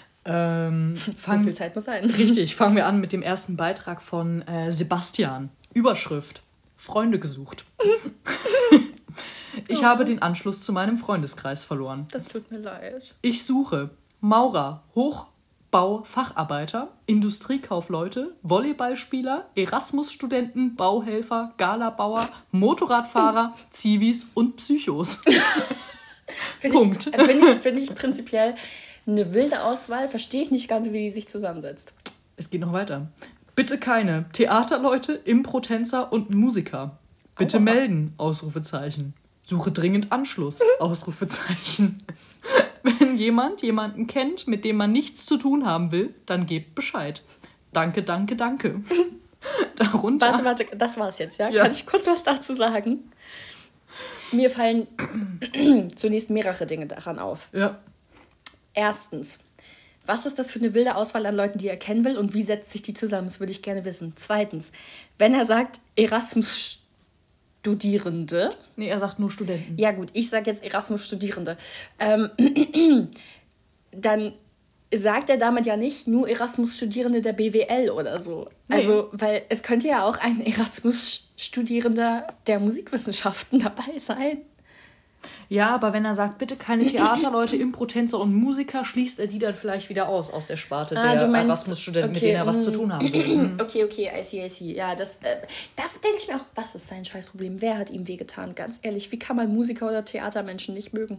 Ähm, fang, so viel Zeit muss sein. Richtig, fangen wir an mit dem ersten Beitrag von äh, Sebastian. Überschrift: Freunde gesucht. Ich habe den Anschluss zu meinem Freundeskreis verloren. Das tut mir leid. Ich suche Maurer, Hochbaufacharbeiter, Industriekaufleute, Volleyballspieler, Erasmus-Studenten, Bauhelfer, Galabauer, Motorradfahrer, Zivis und Psychos. Finde Punkt. ich, finde ich, finde ich prinzipiell eine wilde Auswahl. Verstehe ich nicht ganz, wie die sich zusammensetzt. Es geht noch weiter. Bitte keine Theaterleute, Improtänzer und Musiker. Bitte Aua. melden, Ausrufezeichen. Suche dringend Anschluss, Ausrufezeichen. Wenn jemand jemanden kennt, mit dem man nichts zu tun haben will, dann gebt Bescheid. Danke, danke, danke. Darunter... Warte, warte, das war's jetzt, ja? Ja. Kann ich kurz was dazu sagen? Mir fallen zunächst mehrere Dinge daran auf. Ja. Erstens, was ist das für eine wilde Auswahl an Leuten, die er kennen will und wie setzt sich die zusammen? Das würde ich gerne wissen. Zweitens, wenn er sagt Erasmus-Studierende. Nee, er sagt nur Studenten. Ja gut, ich sage jetzt Erasmus-Studierende. Ähm, dann sagt er damit ja nicht nur Erasmus-Studierende der B W L oder so. Nee. Also, weil es könnte ja auch ein Erasmus-Studierender der Musikwissenschaften dabei sein. Ja, aber wenn er sagt, bitte keine Theaterleute, Improtänzer und Musiker, schließt er die dann vielleicht wieder aus, aus der Sparte Ah, der du meinst- Erasmus-Studenten, mit okay, denen er was mm. zu tun haben will. Okay, okay, I see, I see. Ja, das, äh, da denke ich mir auch, was ist sein Scheißproblem? Wer hat ihm wehgetan? Ganz ehrlich, wie kann man Musiker oder Theatermenschen nicht mögen?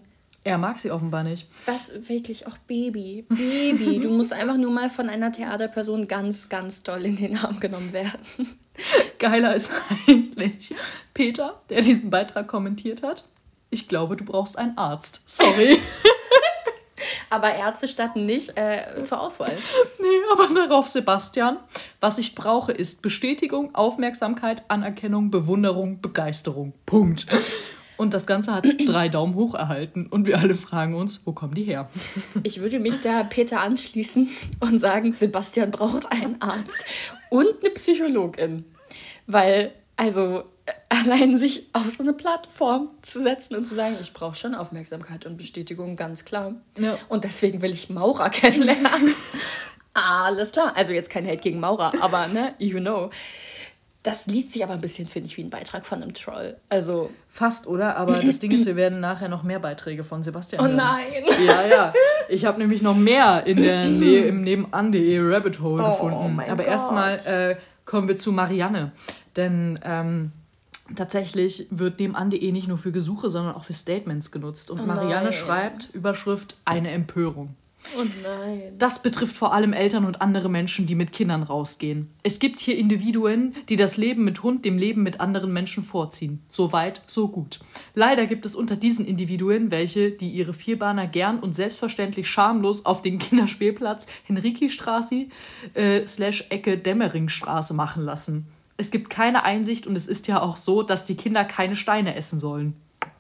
Er mag sie offenbar nicht. Das wirklich auch Baby. Baby, du musst einfach nur mal von einer Theaterperson ganz, ganz doll in den Arm genommen werden. Geiler ist eigentlich Peter, der diesen Beitrag kommentiert hat. Ich glaube, du brauchst einen Arzt. Sorry. Aber Ärzte standen nicht äh, zur Auswahl. Nee, aber darauf Sebastian. Was ich brauche, ist Bestätigung, Aufmerksamkeit, Anerkennung, Bewunderung, Begeisterung. Punkt. Und das Ganze hat drei Daumen hoch erhalten. Und wir alle fragen uns, wo kommen die her? Ich würde mich da Peter anschließen und sagen, Sebastian braucht einen Arzt und eine Psychologin. Weil, also, allein sich auf so eine Plattform zu setzen und zu sagen, ich brauche schon Aufmerksamkeit und Bestätigung, ganz klar. Ja. Und deswegen will ich Maurer kennenlernen. Alles klar. Also jetzt kein Hate gegen Maurer, aber, ne, you know. Das liest sich aber ein bisschen, finde ich, wie ein Beitrag von einem Troll. Also fast, oder? Aber das Ding ist, wir werden nachher noch mehr Beiträge von Sebastian hören. Oh nein! Ja, ja. Ich habe nämlich noch mehr in der Nähe, im nebenan.de Rabbit Hole oh, gefunden. Oh mein aber erstmal äh, kommen wir zu Marianne. Denn ähm, tatsächlich wird nebenan.de nicht nur für Gesuche, sondern auch für Statements genutzt. Und oh Marianne schreibt, Überschrift, eine Empörung. Oh nein. Das betrifft vor allem Eltern und andere Menschen, die mit Kindern rausgehen. Es gibt hier Individuen, die das Leben mit Hund dem Leben mit anderen Menschen vorziehen. So weit, so gut. Leider gibt es unter diesen Individuen welche, die ihre Vierbahner gern und selbstverständlich schamlos auf den Kinderspielplatz Henrikistraße äh, slash Ecke Dämmeringstraße machen lassen. Es gibt keine Einsicht und es ist ja auch so, dass die Kinder keine Steine essen sollen.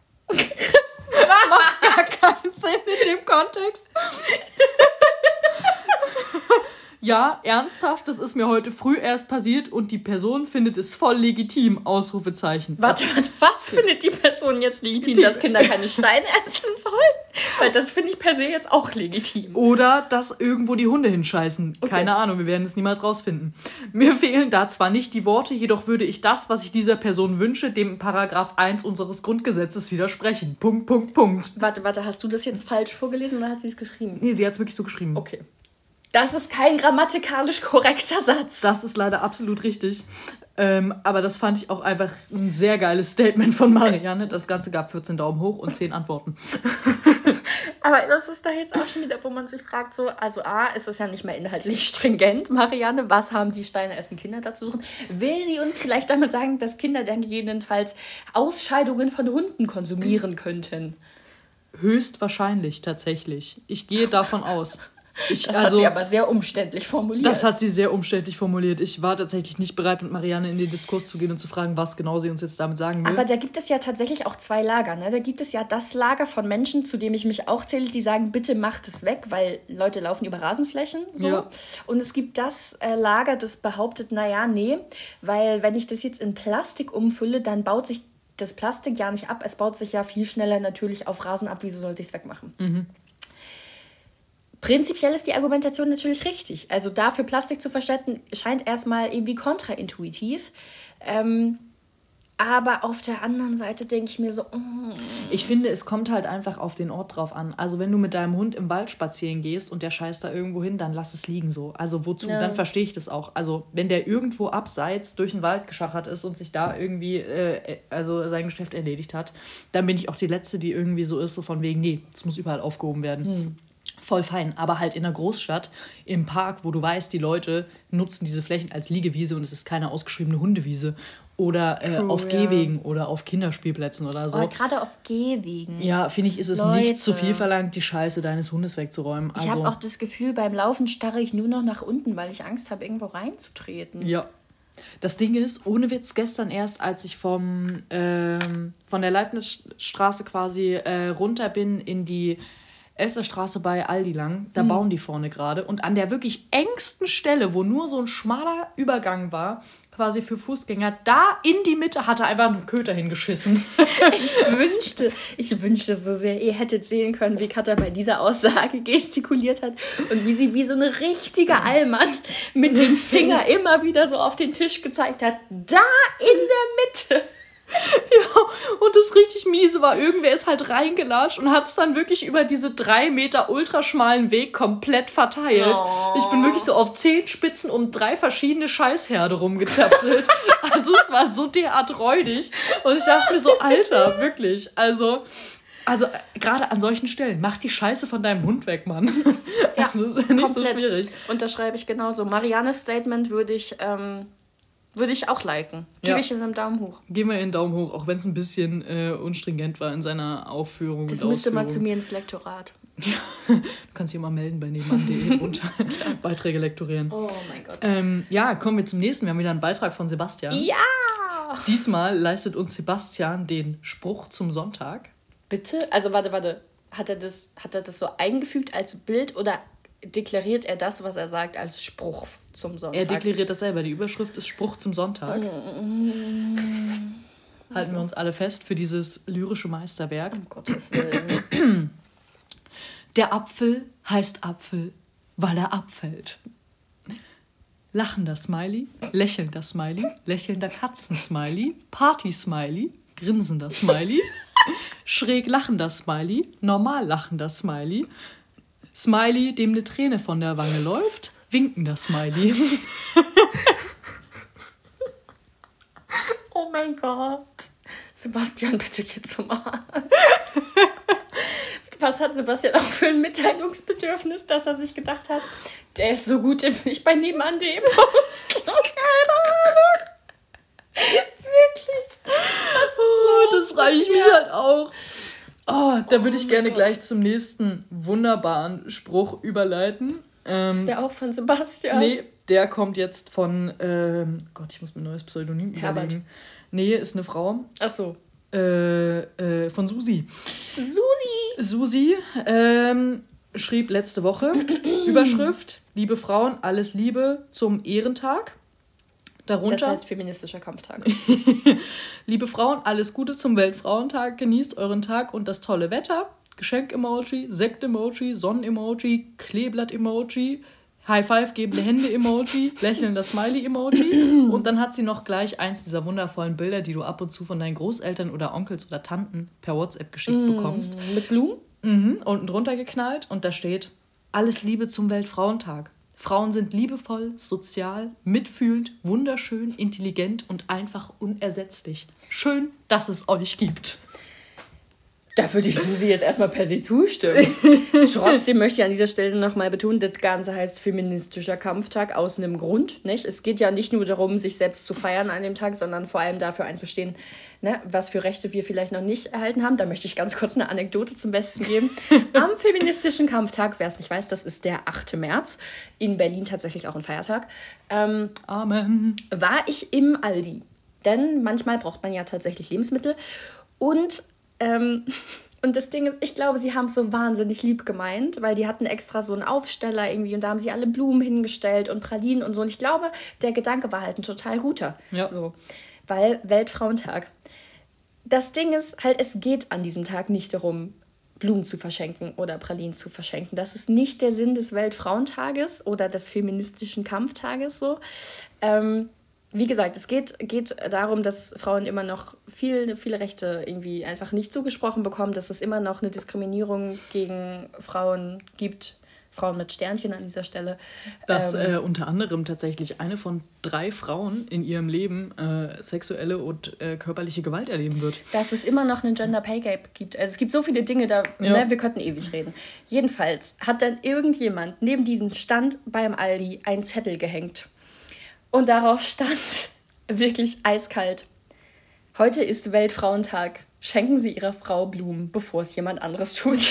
Macht gar keinen Sinn in dem Kontext. Ja, ernsthaft, das ist mir heute früh erst passiert und die Person findet es voll legitim, Ausrufezeichen. Warte, warte, was findet die Person jetzt legitim, die, dass Kinder keine Steine essen sollen? Weil das finde ich per se jetzt auch legitim. Oder dass irgendwo die Hunde hinscheißen. Okay. Keine Ahnung, wir werden es niemals rausfinden. Mir fehlen da zwar nicht die Worte, jedoch würde ich das, was ich dieser Person wünsche, dem Paragraph eins unseres Grundgesetzes widersprechen. Punkt, Punkt, Punkt. Warte, warte, hast du das jetzt falsch vorgelesen oder hat sie es geschrieben? Nee, sie hat es wirklich so geschrieben. Okay. Das ist kein grammatikalisch korrekter Satz. Das ist leider absolut richtig. Ähm, aber das fand ich auch einfach ein sehr geiles Statement von Marianne. Das Ganze gab vierzehn Daumen hoch und zehn Antworten. Aber das ist da jetzt auch schon wieder, wo man sich fragt, so, also A, ist es ja nicht mehr inhaltlich stringent, Marianne, was haben die Steine essen Kinder dazu suchen? Will sie uns vielleicht damit sagen, dass Kinder dann gegebenenfalls Ausscheidungen von Hunden konsumieren könnten? Höchstwahrscheinlich, tatsächlich. Ich gehe davon aus. Ich, das also, hat sie aber sehr umständlich formuliert. Das hat sie sehr umständlich formuliert. Ich war tatsächlich nicht bereit, mit Marianne in den Diskurs zu gehen und zu fragen, was genau sie uns jetzt damit sagen will. Aber da gibt es ja tatsächlich auch zwei Lager. Ne? Da gibt es ja das Lager von Menschen, zu dem ich mich auch zähle, die sagen, bitte macht es weg, weil Leute laufen über Rasenflächen. So. Ja. Und es gibt das äh, Lager, das behauptet, naja, nee, weil wenn ich das jetzt in Plastik umfülle, dann baut sich das Plastik ja nicht ab. Es baut sich ja viel schneller natürlich auf Rasen ab. Wieso sollte ich es wegmachen? Mhm. Prinzipiell ist die Argumentation natürlich richtig. Also dafür Plastik zu verschwenden, scheint erstmal irgendwie kontraintuitiv. Ähm, aber auf der anderen Seite denke ich mir so... Mm. Ich finde, es kommt halt einfach auf den Ort drauf an. Also wenn du mit deinem Hund im Wald spazieren gehst und der scheißt da irgendwo hin, dann lass es liegen so. Also wozu? Ja. Dann verstehe ich das auch. Also wenn der irgendwo abseits durch den Wald geschachert ist und sich da irgendwie äh, also sein Geschäft erledigt hat, dann bin ich auch die Letzte, die irgendwie so ist, so von wegen, nee, es muss überall aufgehoben werden. Hm. Voll fein, aber halt in einer Großstadt, im Park, wo du weißt, die Leute nutzen diese Flächen als Liegewiese und es ist keine ausgeschriebene Hundewiese oder äh, True, auf ja. Gehwegen oder auf Kinderspielplätzen oder so. Aber gerade auf Gehwegen. Ja, finde ich, ist es Leute. nicht zu viel verlangt, die Scheiße deines Hundes wegzuräumen. Also, ich habe auch das Gefühl, beim Laufen starre ich nur noch nach unten, weil ich Angst habe, irgendwo reinzutreten. Ja. Das Ding ist, ohne Witz, gestern erst, als ich vom, ähm, von der Leibnizstraße quasi äh, runter bin in die Elsterstraße bei Aldi lang, da mhm. bauen die vorne gerade. Und an der wirklich engsten Stelle, wo nur so ein schmaler Übergang war, quasi für Fußgänger, da in die Mitte hat er einfach einen Köter hingeschissen. Ich wünschte, ich wünschte so sehr, ihr hättet sehen können, wie Katha bei dieser Aussage gestikuliert hat und wie sie wie so eine richtige Allmann mit dem Finger immer wieder so auf den Tisch gezeigt hat. Da in der Mitte. Ja, und das richtig miese war, irgendwer ist halt reingelatscht und hat es dann wirklich über diese drei Meter ultraschmalen Weg komplett verteilt. Oh. Ich bin wirklich so auf zehn Spitzen um drei verschiedene Scheißherde rumgetapselt. Also es war so derart räudig. Und ich dachte mir so, Alter, wirklich, also... Also äh, gerade an solchen Stellen, mach die Scheiße von deinem Hund weg, Mann. Ja, das ist ja nicht komplett. so schwierig. Unterschreibe ich genauso. Mariannes Statement würde ich, ähm, würde ich auch liken. Gebe Ja. ich ihm einen Daumen hoch. Geben wir einen Daumen hoch, auch wenn es ein bisschen äh, unstringent war in seiner Aufführung Das und müsste Ausführung. mal zu mir ins Lektorat. Ja, du kannst dich mal melden bei nebenan punkt de drunter. Beiträge lektorieren. Oh mein Gott. Ähm, ja, kommen wir zum nächsten. Wir haben wieder einen Beitrag von Sebastian. Ja! Diesmal leistet uns Sebastian den Spruch zum Sonntag. Bitte? Also warte, warte. Hat er das, hat er das so eingefügt als Bild oder deklariert er das, was er sagt, als Spruch zum Sonntag? Er deklariert das selber. Die Überschrift ist Spruch zum Sonntag. Halten wir uns alle fest für dieses lyrische Meisterwerk. Um Gottes Willen. Der Apfel heißt Apfel, weil er abfällt. Lachender Smiley, lächelnder Smiley, lächelnder Katzen-Smiley, Party-Smiley, grinsender Smiley, schräg lachender Smiley, normal lachender Smiley, Smiley, dem eine Träne von der Wange läuft, winkender Smiley. Oh mein Gott. Sebastian, bitte geh zum Arzt. Was hat Sebastian auch für ein Mitteilungsbedürfnis, dass er sich gedacht hat, der ist so gut, den will ich bei nebenan dem Haus. Keine Ahnung. Wirklich. Das, Oh, das frage ich mich ja. halt auch. Oh, da würde Oh ich gerne mein gleich zum nächsten wunderbaren Spruch überleiten. Ähm, Ist der auch von Sebastian? Nee, der kommt jetzt von, ähm, Gott, ich muss mir ein neues Pseudonym Herbert. überlegen. Nee, ist eine Frau. Ach so. Äh, äh, von Susi. Susi. Susi ähm, schrieb letzte Woche Überschrift: Liebe Frauen, alles Liebe zum Ehrentag. Darunter, Das heißt feministischer Kampftag. liebe Frauen, alles Gute zum Weltfrauentag. Genießt euren Tag und das tolle Wetter. Geschenk-Emoji, Sekt-Emoji, Sonnen-Emoji, Kleeblatt-Emoji, High-Five-gebende Hände-Emoji, lächelnder Smiley-Emoji. Und dann hat sie noch gleich eins dieser wundervollen Bilder, die du ab und zu von deinen Großeltern oder Onkels oder Tanten per WhatsApp geschickt Mm, bekommst. Mit Blumen? Mhm, unten drunter geknallt und da steht: Alles Liebe zum Weltfrauentag. Frauen sind liebevoll, sozial, mitfühlend, wunderschön, intelligent und einfach unersetzlich. Schön, dass es euch gibt. Da würde ich Susi jetzt erstmal per se zustimmen. Trotzdem möchte ich an dieser Stelle nochmal betonen, das Ganze heißt feministischer Kampftag aus einem Grund. Nicht? Es geht ja nicht nur darum, sich selbst zu feiern an dem Tag, sondern vor allem dafür einzustehen, ne, was für Rechte wir vielleicht noch nicht erhalten haben. Da möchte ich ganz kurz eine Anekdote zum Besten geben. Am feministischen Kampftag, wer es nicht weiß, das ist der achte März, in Berlin tatsächlich auch ein Feiertag, ähm, Amen. war ich im Aldi. Denn manchmal braucht man ja tatsächlich Lebensmittel. Und Ähm, und das Ding ist, ich glaube, sie haben es so wahnsinnig lieb gemeint, weil die hatten extra so einen Aufsteller irgendwie und da haben sie alle Blumen hingestellt und Pralinen und so. Und ich glaube, der Gedanke war halt ein total guter. Ja. So, weil Weltfrauentag. Das Ding ist halt, es geht an diesem Tag nicht darum, Blumen zu verschenken oder Pralinen zu verschenken. Das ist nicht der Sinn des Weltfrauentages oder des feministischen Kampftages so. Ähm, Wie gesagt, es geht, geht darum, dass Frauen immer noch viel, viele Rechte irgendwie einfach nicht zugesprochen bekommen, dass es immer noch eine Diskriminierung gegen Frauen gibt, Frauen mit Sternchen an dieser Stelle. Dass Ähm, äh, unter anderem tatsächlich eine von drei Frauen in ihrem Leben äh, sexuelle und äh, körperliche Gewalt erleben wird. dass es immer noch einen Gender Pay Gap gibt. Also es gibt so viele Dinge, da Ja. ne, wir könnten ewig reden. Jedenfalls hat dann irgendjemand neben diesem Stand beim Aldi einen Zettel gehängt. Und darauf stand wirklich eiskalt: Heute ist Weltfrauentag. Schenken Sie Ihrer Frau Blumen, bevor es jemand anderes tut. Und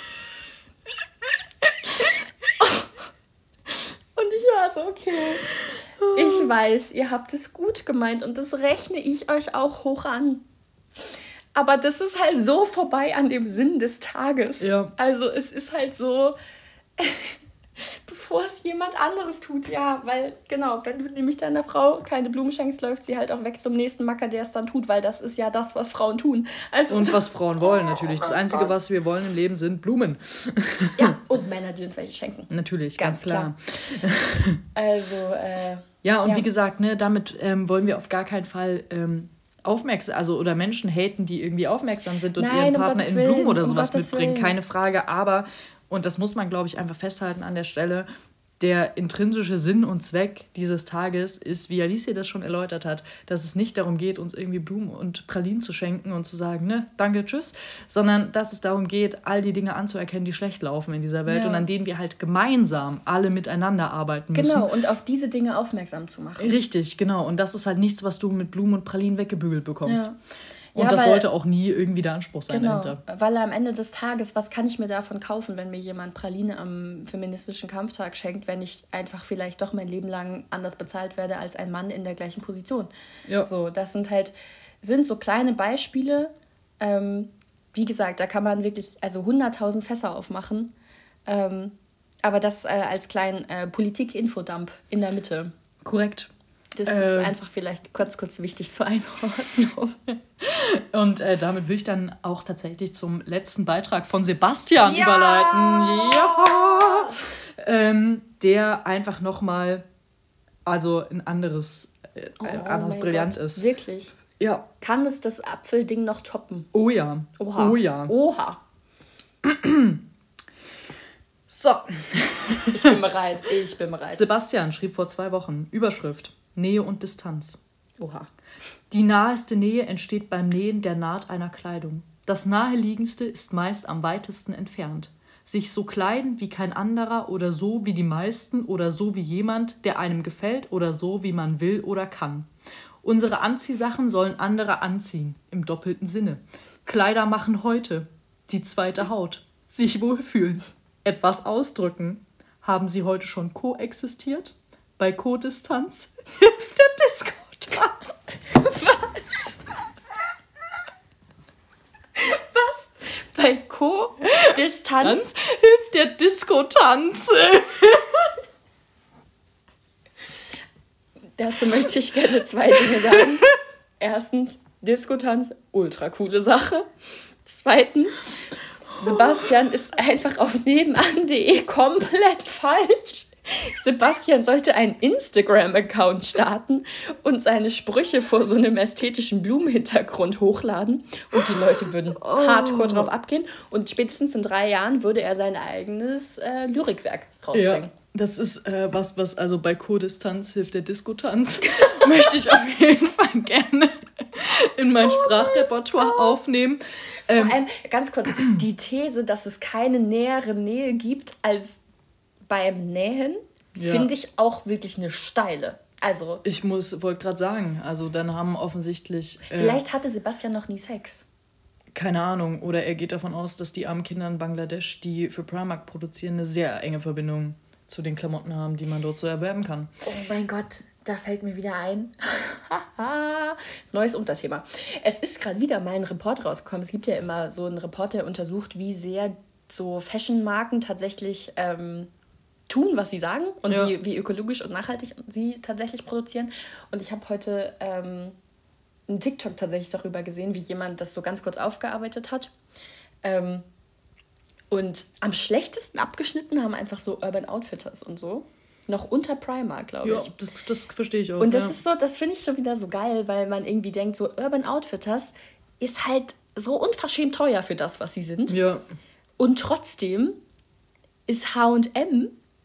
ich war so, okay, ich weiß, ihr habt es gut gemeint und das rechne ich euch auch hoch an. Aber das ist halt so vorbei an dem Sinn des Tages. Ja. Also es ist halt so, bevor es jemand anderes tut, ja, weil, genau, wenn du nämlich deiner Frau keine Blumen schenkst, läuft sie halt auch weg zum nächsten Macker, der es dann tut, weil das ist ja das, was Frauen tun. Also Und was Frauen wollen natürlich. Das Einzige, was wir wollen im Leben, sind Blumen. ja, und Männer, die uns welche schenken. Natürlich, ganz, Ganz klar. Also, äh, Ja, und Ja. wie gesagt, ne, damit ähm, wollen wir auf gar keinen Fall ähm, aufmerksam, also oder Menschen haten, die irgendwie aufmerksam sind und Nein, ihren um Partner Gottes in Blumen Willen, oder um sowas Gottes mitbringen. Willen. Keine Frage, aber, und das muss man, glaube ich, einfach festhalten an der Stelle, der intrinsische Sinn und Zweck dieses Tages ist, wie Alicia das schon erläutert hat, dass es nicht darum geht, uns irgendwie Blumen und Pralinen zu schenken und zu sagen, ne, danke, tschüss, sondern dass es darum geht, all die Dinge anzuerkennen, die schlecht laufen in dieser Welt ja. und an denen wir halt gemeinsam alle miteinander arbeiten müssen. Genau, und auf diese Dinge aufmerksam zu machen. Richtig, genau. Und das ist halt nichts, was du mit Blumen und Pralinen weggebügelt bekommst. Ja. Und ja, das weil, sollte auch nie irgendwie der Anspruch sein genau, dahinter. Weil am Ende des Tages, was kann ich mir davon kaufen, wenn mir jemand Praline am feministischen Kampftag schenkt, wenn ich einfach vielleicht doch mein Leben lang anders bezahlt werde als ein Mann in der gleichen Position. Ja. So, das sind halt, sind so kleine Beispiele. Ähm, wie gesagt, da kann man wirklich also hunderttausend Fässer aufmachen. Ähm, aber das äh, als kleinen äh, Politik-Infodump in der Mitte. Korrekt. Das äh, ist einfach vielleicht kurz, kurz wichtig zur Einordnung. Und äh, damit will ich dann auch tatsächlich zum letzten Beitrag von Sebastian ja! überleiten. Ja! Ähm, der einfach nochmal, also ein anderes, äh, oh, anderes oh Brillant Gott. ist. Wirklich? Ja. Kann es das Apfelding noch toppen? Oh ja. Oha. Oh ja. Oha. So. Ich bin bereit, ich bin bereit. Sebastian schrieb vor zwei Wochen, Überschrift, Nähe und Distanz. Oha. Die naheste Nähe entsteht beim Nähen der Naht einer Kleidung. Das Naheliegendste ist meist am weitesten entfernt. Sich so kleiden wie kein anderer oder so wie die meisten oder so wie jemand, der einem gefällt oder so wie man will oder kann. Unsere Anziehsachen sollen andere anziehen, im doppelten Sinne. Kleider machen heute, die zweite Haut, sich wohlfühlen, etwas ausdrücken. Haben sie heute schon koexistiert? Bei Co-Distanz hilft der Disco-Tanz. Was? Was? Bei Co-Distanz hilft der Disco-Tanz. Dazu möchte ich gerne zwei Dinge sagen. Erstens, Disco-Tanz, ultra coole Sache. Zweitens, Sebastian ist einfach auf nebenan punkt de komplett falsch. Sebastian sollte einen Instagram-Account starten und seine Sprüche vor so einem ästhetischen Blumenhintergrund hochladen und die Leute würden oh. hardcore drauf abgehen und spätestens in drei Jahren würde er sein eigenes äh, Lyrikwerk rausbringen. Ja, das ist äh, was, was also bei Co-Distanz hilft der Disco-Tanz. Möchte ich auf jeden Fall gerne in mein oh Sprachrepertoire aufnehmen. Vor ähm, allem, ganz kurz, die These, dass es keine nähere Nähe gibt als beim Nähen, ja. finde ich auch wirklich eine steile. Also, ich muss, wollte gerade sagen, also dann haben offensichtlich... Äh, vielleicht hatte Sebastian noch nie Sex. Keine Ahnung. Oder er geht davon aus, dass die armen Kinder in Bangladesch, die für Primark produzieren, eine sehr enge Verbindung zu den Klamotten haben, die man dort so erwerben kann. Oh mein Gott, da fällt mir wieder ein. Neues Unterthema. Es ist gerade wieder mal ein Report rausgekommen. Es gibt ja immer so einen Report, der untersucht, wie sehr so Fashion-Marken tatsächlich... Ähm, tun, was sie sagen und ja. wie, wie ökologisch und nachhaltig sie tatsächlich produzieren. Und ich habe heute ähm, einen TikTok tatsächlich darüber gesehen, wie jemand das so ganz kurz aufgearbeitet hat. Ähm, und am schlechtesten abgeschnitten haben einfach so Urban Outfitters und so. Noch unter Primark, glaube ich. Ja, das, das verstehe ich auch. Und das ja. ist so, das finde ich schon wieder so geil, weil man irgendwie denkt, so Urban Outfitters ist halt so unverschämt teuer für das, was sie sind. Ja. Und trotzdem ist H und M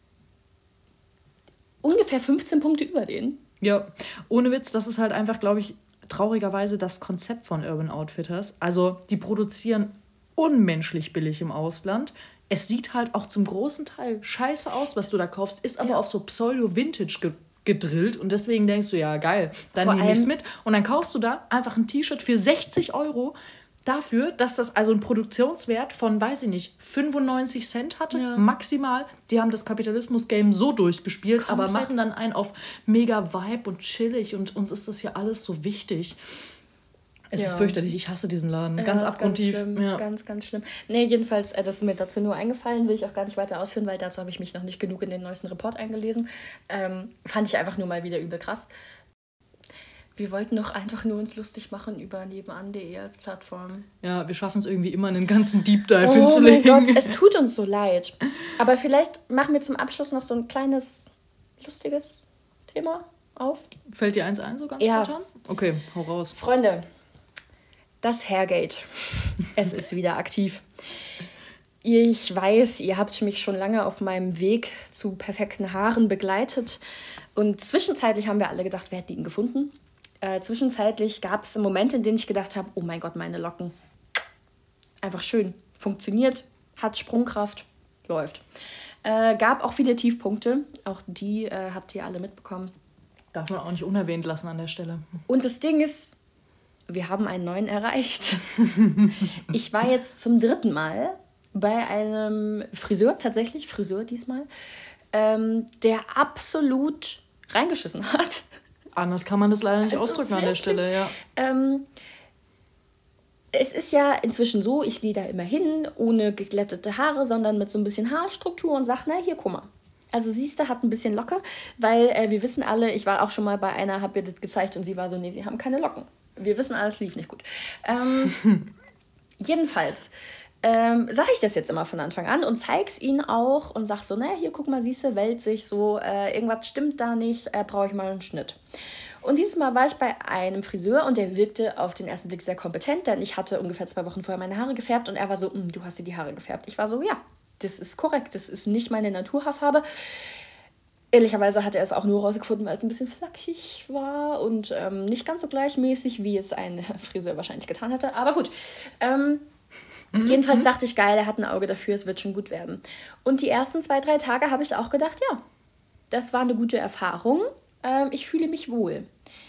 ungefähr fünfzehn Punkte über denen. Ja, ohne Witz, das ist halt einfach, glaube ich, traurigerweise das Konzept von Urban Outfitters. Also die produzieren unmenschlich billig im Ausland. Es sieht halt auch zum großen Teil scheiße aus, was du da kaufst, ist aber ja. auf so Pseudo-Vintage ge- gedrillt und deswegen denkst du, ja geil, dann nehme ich es mit. Und dann kaufst du da einfach ein T-Shirt für sechzig Euro dafür, dass das also einen Produktionswert von, weiß ich nicht, fünfundneunzig Cent hatte, ja. maximal. Die haben das Kapitalismus-Game so durchgespielt, komplett. Aber machen dann einen auf mega Vibe und chillig und uns ist das ja alles so wichtig. Es ja. ist fürchterlich, ich hasse diesen Laden, ja, ganz abgrundtief. Ganz, schlimm. Ja. ganz, ganz schlimm. Nee, jedenfalls, äh, das ist mir dazu nur eingefallen, will ich auch gar nicht weiter ausführen, weil dazu habe ich mich noch nicht genug in den neuesten Report eingelesen. Ähm, fand ich einfach nur mal wieder übel krass. Wir wollten doch einfach nur uns lustig machen über nebenan punkt de als Plattform. Ja, wir schaffen es irgendwie immer, einen ganzen Deep Dive oh hinzulegen. Oh mein Gott, es tut uns so leid. Aber vielleicht machen wir zum Abschluss noch so ein kleines, lustiges Thema auf. Fällt dir eins ein, so ganz ja. spontan? Okay, hau raus. Freunde, das Hairgate. Es ist wieder aktiv. Ich weiß, ihr habt mich schon lange auf meinem Weg zu perfekten Haaren begleitet. Und zwischenzeitlich haben wir alle gedacht, wir hätten ihn gefunden. Äh, zwischenzeitlich gab es Momente, in denen ich gedacht habe, oh mein Gott, meine Locken. Einfach schön. Funktioniert, hat Sprungkraft, läuft. Äh, gab auch viele Tiefpunkte. Auch die äh, habt ihr alle mitbekommen. Darf man auch nicht unerwähnt lassen an der Stelle. Und das Ding ist, wir haben einen neuen erreicht. Ich war jetzt zum dritten Mal bei einem Friseur, tatsächlich Friseur diesmal, ähm, der absolut reingeschissen hat. Anders kann man das leider nicht also ausdrücken wirklich, an der Stelle, ja. Ähm, es ist ja inzwischen so, ich gehe da immer hin, ohne geglättete Haare, sondern mit so ein bisschen Haarstruktur und sage, na, hier, guck mal. Also siehst du, hat ein bisschen Locke, weil äh, wir wissen alle, ich war auch schon mal bei einer, habe ihr das gezeigt und sie war so, nee, sie haben keine Locken. Wir wissen alles, lief nicht gut. Ähm, jedenfalls ähm, sage ich das jetzt immer von Anfang an und zeig's ihnen auch und sag so, na, hier, guck mal, siehst du, wälzt sich so, äh, irgendwas stimmt da nicht, äh, brauche ich mal einen Schnitt. Und dieses Mal war ich bei einem Friseur und der wirkte auf den ersten Blick sehr kompetent, denn ich hatte ungefähr zwei Wochen vorher meine Haare gefärbt und er war so, du hast dir die Haare gefärbt. Ich war so, ja, das ist korrekt, das ist nicht meine Naturhaarfarbe. Ehrlicherweise hatte er es auch nur rausgefunden, weil es ein bisschen flackig war und ähm, nicht ganz so gleichmäßig, wie es ein Friseur wahrscheinlich getan hätte. Aber gut, ähm, mhm. jedenfalls dachte ich, geil, er hat ein Auge dafür, es wird schon gut werden. Und die ersten zwei, drei Tage habe ich auch gedacht, ja, das war eine gute Erfahrung. Ähm, ich fühle mich wohl.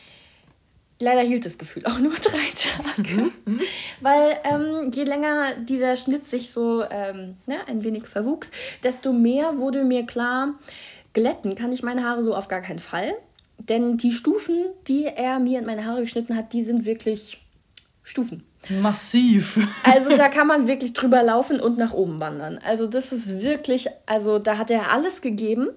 Leider hielt das Gefühl auch nur drei Tage, mhm. weil ähm, je länger dieser Schnitt sich so ähm, ne, ein wenig verwuchs, desto mehr wurde mir klar, glätten kann ich meine Haare so auf gar keinen Fall. Denn die Stufen, die er mir in meine Haare geschnitten hat, die sind wirklich Stufen. Massiv. Also da kann man wirklich drüber laufen und nach oben wandern. Also das ist wirklich, also da hat er alles gegeben.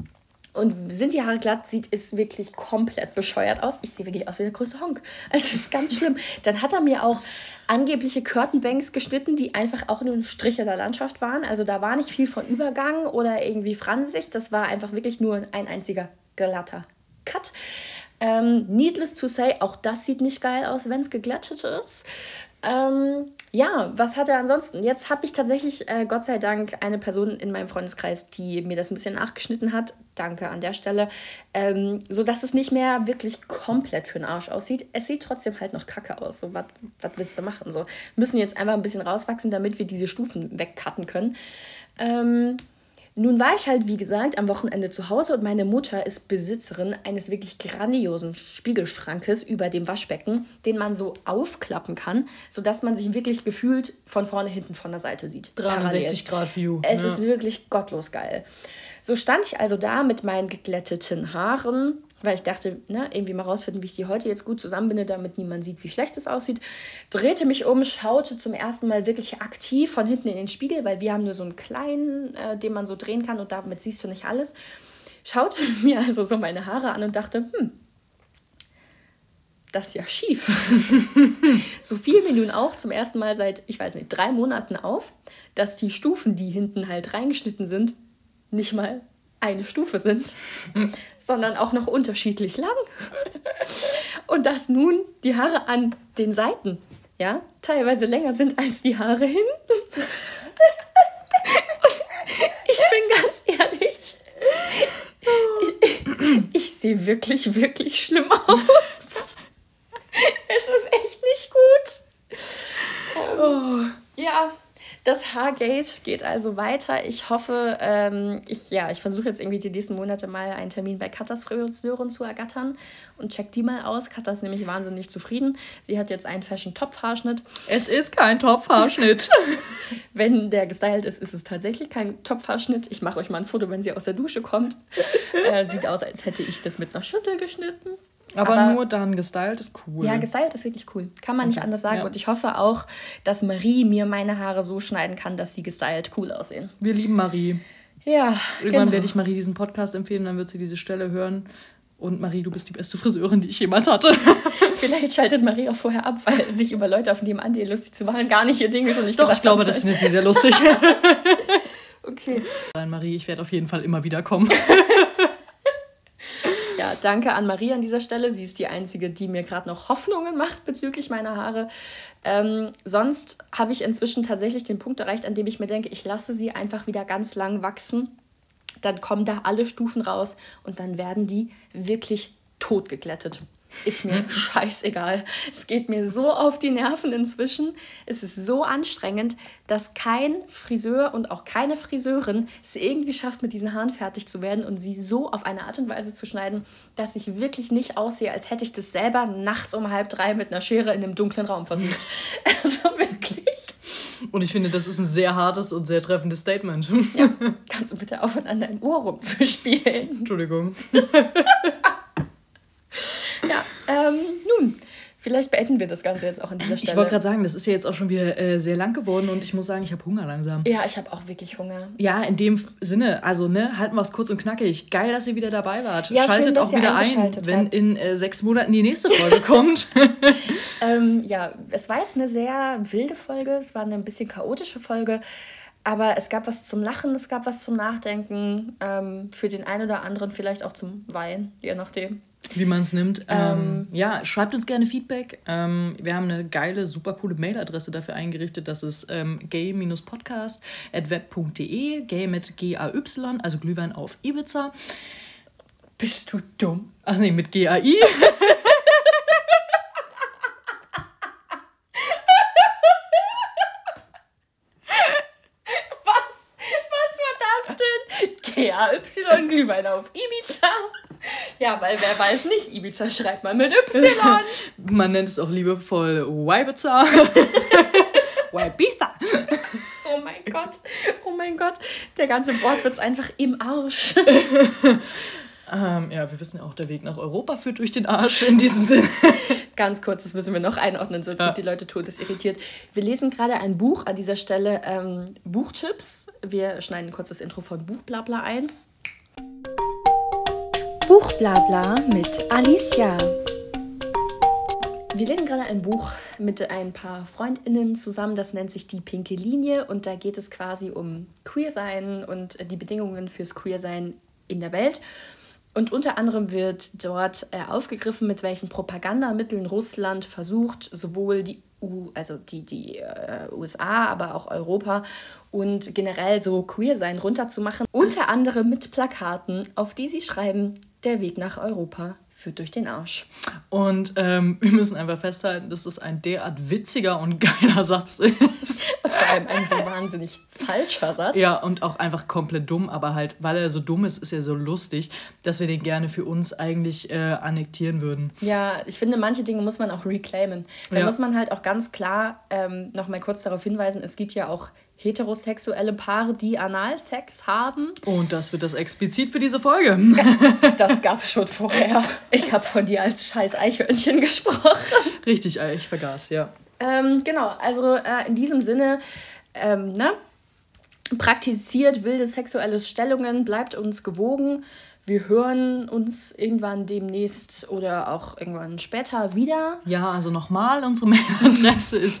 Und sind die Haare glatt, sieht es wirklich komplett bescheuert aus. Ich sehe wirklich aus wie der größte Honk. Also das ist ganz schlimm. Dann hat er mir auch angebliche Curtainbanks geschnitten, die einfach auch nur ein Strich in der Landschaft waren. Also da war nicht viel von Übergang oder irgendwie fransig. Das war einfach wirklich nur ein einziger glatter Cut. Ähm, needless to say, auch das sieht nicht geil aus, wenn es geglättet ist. Ähm, ja, was hat er ansonsten? Jetzt habe ich tatsächlich, äh, Gott sei Dank, eine Person in meinem Freundeskreis, die mir das ein bisschen nachgeschnitten hat. Danke an der Stelle. Ähm, sodass es nicht mehr wirklich komplett für den Arsch aussieht. Es sieht trotzdem halt noch kacke aus. So, was willst du machen? So, müssen jetzt einfach ein bisschen rauswachsen, damit wir diese Stufen wegcutten können. Ähm... Nun war ich halt, wie gesagt, am Wochenende zu Hause und meine Mutter ist Besitzerin eines wirklich grandiosen Spiegelschrankes über dem Waschbecken, den man so aufklappen kann, sodass man sich wirklich gefühlt von vorne, hinten, von der Seite sieht. dreihundertsechzig Grad View. Es ja. ist wirklich gottlos geil. So stand ich also da mit meinen geglätteten Haaren, weil ich dachte, ne, irgendwie mal rausfinden, wie ich die heute jetzt gut zusammenbinde, damit niemand sieht, wie schlecht es aussieht. Drehte mich um, schaute zum ersten Mal wirklich aktiv von hinten in den Spiegel, weil wir haben nur so einen kleinen, äh, den man so drehen kann und damit siehst du nicht alles. Schaute mir also so meine Haare an und dachte, hm, das ist ja schief. So fiel mir nun auch zum ersten Mal seit, ich weiß nicht, drei Monaten auf, dass die Stufen, die hinten halt reingeschnitten sind, nicht mal eine Stufe sind, sondern auch noch unterschiedlich lang. Und dass nun die Haare an den Seiten, ja, teilweise länger sind als die Haare hinten. Und ich bin ganz ehrlich, ich, ich sehe wirklich, wirklich schlimm aus. Es ist echt nicht gut. Oh. Ja, das Haargate geht also weiter. Ich hoffe, ähm, ich, ja, ich versuche jetzt irgendwie die nächsten Monate mal einen Termin bei Kattas Friseurin zu ergattern und check die mal aus. Katha ist nämlich wahnsinnig zufrieden. Sie hat jetzt einen Fashion-Topfhaarschnitt. Es ist kein Topfhaarschnitt. Wenn der gestylt ist, ist es tatsächlich kein Topfhaarschnitt. Ich mache euch mal ein Foto, wenn sie aus der Dusche kommt. äh, sieht aus, als hätte ich das mit einer Schüssel geschnitten. Aber, Aber nur dann gestylt ist cool. Ja, gestylt ist wirklich cool. Kann man okay. nicht anders sagen. Ja. Und ich hoffe auch, dass Marie mir meine Haare so schneiden kann, dass sie gestylt cool aussehen. Wir lieben Marie. Ja, Irgendwann genau. werde ich Marie diesen Podcast empfehlen, dann wird sie diese Stelle hören. Und Marie, du bist die beste Friseurin, die ich jemals hatte. Vielleicht schaltet Marie auch vorher ab, weil sich über Leute auf nebenan die lustig zu machen gar nicht ihr Ding ist. Und ich Doch, ich glaube, das findet sie sehr lustig. Okay. Nein, Marie, ich werde auf jeden Fall immer wieder kommen. Ja, danke an Marie an dieser Stelle. Sie ist die Einzige, die mir gerade noch Hoffnungen macht bezüglich meiner Haare. Ähm, sonst habe ich inzwischen tatsächlich den Punkt erreicht, an dem ich mir denke, ich lasse sie einfach wieder ganz lang wachsen. Dann kommen da alle Stufen raus und dann werden die wirklich totgeglättet. Ist mir scheißegal. Es geht mir so auf die Nerven inzwischen. Es ist so anstrengend, dass kein Friseur und auch keine Friseurin es irgendwie schafft, mit diesen Haaren fertig zu werden und sie so auf eine Art und Weise zu schneiden, dass ich wirklich nicht aussehe, als hätte ich das selber nachts um halb drei mit einer Schere in einem dunklen Raum versucht. Also wirklich. Und ich finde, das ist ein sehr hartes und sehr treffendes Statement. Ja, kannst du bitte aufhören, an deinem Ohr rumzuspielen? Entschuldigung. Ja, ähm, nun, vielleicht beenden wir das Ganze jetzt auch an dieser Stelle. Ich wollte gerade sagen, das ist ja jetzt auch schon wieder äh, sehr lang geworden und ich muss sagen, ich habe Hunger langsam. Ja, ich habe auch wirklich Hunger. Ja, in dem Sinne, also ne, halten wir es kurz und knackig. Geil, dass ihr wieder dabei wart. Ja, Schaltet schön, dass auch ihr wieder ein, eingeschaltet wenn habt. in äh, sechs Monaten die nächste Folge kommt. ähm, ja, es war jetzt eine sehr wilde Folge, es war eine ein bisschen chaotische Folge, aber es gab was zum Lachen, es gab was zum Nachdenken, ähm, für den einen oder anderen vielleicht auch zum Weinen, je nachdem. Wie man es nimmt. Ähm, Ähm, ja, schreibt uns gerne Feedback. Ähm, wir haben eine geile, super coole Mailadresse dafür eingerichtet. Das ist ähm, gay-podcast at web punkt de. Gay mit G A Y, also Glühwein auf Ibiza. Bist du dumm? Ach nee, mit G A I. Was? Was war das denn? G A Y, Glühwein auf Ibiza. Ja, weil wer weiß nicht, Ibiza schreibt man mit Y. Man nennt es auch liebevoll Weibiza. Weibiza. Oh mein Gott, oh mein Gott. Der ganze Wortwitz einfach im Arsch. ähm, ja, wir wissen ja auch, der Weg nach Europa führt durch den Arsch in diesem Sinne. Ganz kurz, das müssen wir noch einordnen, sonst Ja. sind die Leute todesirritiert. Wir lesen gerade ein Buch, an dieser Stelle ähm, Buchtipps. Wir schneiden kurz das Intro von Buchblabla ein. Buchblabla mit Alicia. Wir lesen gerade ein Buch mit ein paar FreundInnen zusammen, das nennt sich Die pinke Linie und da geht es quasi um Queersein und die Bedingungen fürs Queersein in der Welt. Und unter anderem wird dort äh, aufgegriffen, mit welchen Propagandamitteln Russland versucht, sowohl die, U, also die, die äh, U S A, aber auch Europa und generell so Queersein runterzumachen. Unter anderem mit Plakaten, auf die sie schreiben, der Weg nach Europa führt durch den Arsch. Und ähm, wir müssen einfach festhalten, dass das ein derart witziger und geiler Satz ist. Vor allem ein so wahnsinnig falscher Satz. Ja, und auch einfach komplett dumm, aber halt, weil er so dumm ist, ist er so lustig, dass wir den gerne für uns eigentlich äh, annektieren würden. Ja, ich finde, manche Dinge muss man auch reclaimen. Da Ja. muss man halt auch ganz klar ähm, noch mal kurz darauf hinweisen, es gibt ja auch heterosexuelle Paare, die Analsex haben. Und das wird das explizit für diese Folge. Das gab es schon vorher. Ich habe von dir als scheiß Eichhörnchen gesprochen. Richtig, äh, ich vergaß, ja. Ähm, genau, also äh, in diesem Sinne, ähm, ne? Praktiziert wilde sexuelle Stellungen, bleibt uns gewogen. Wir hören uns irgendwann demnächst oder auch irgendwann später wieder. Ja, also nochmal, unsere Mailadresse ist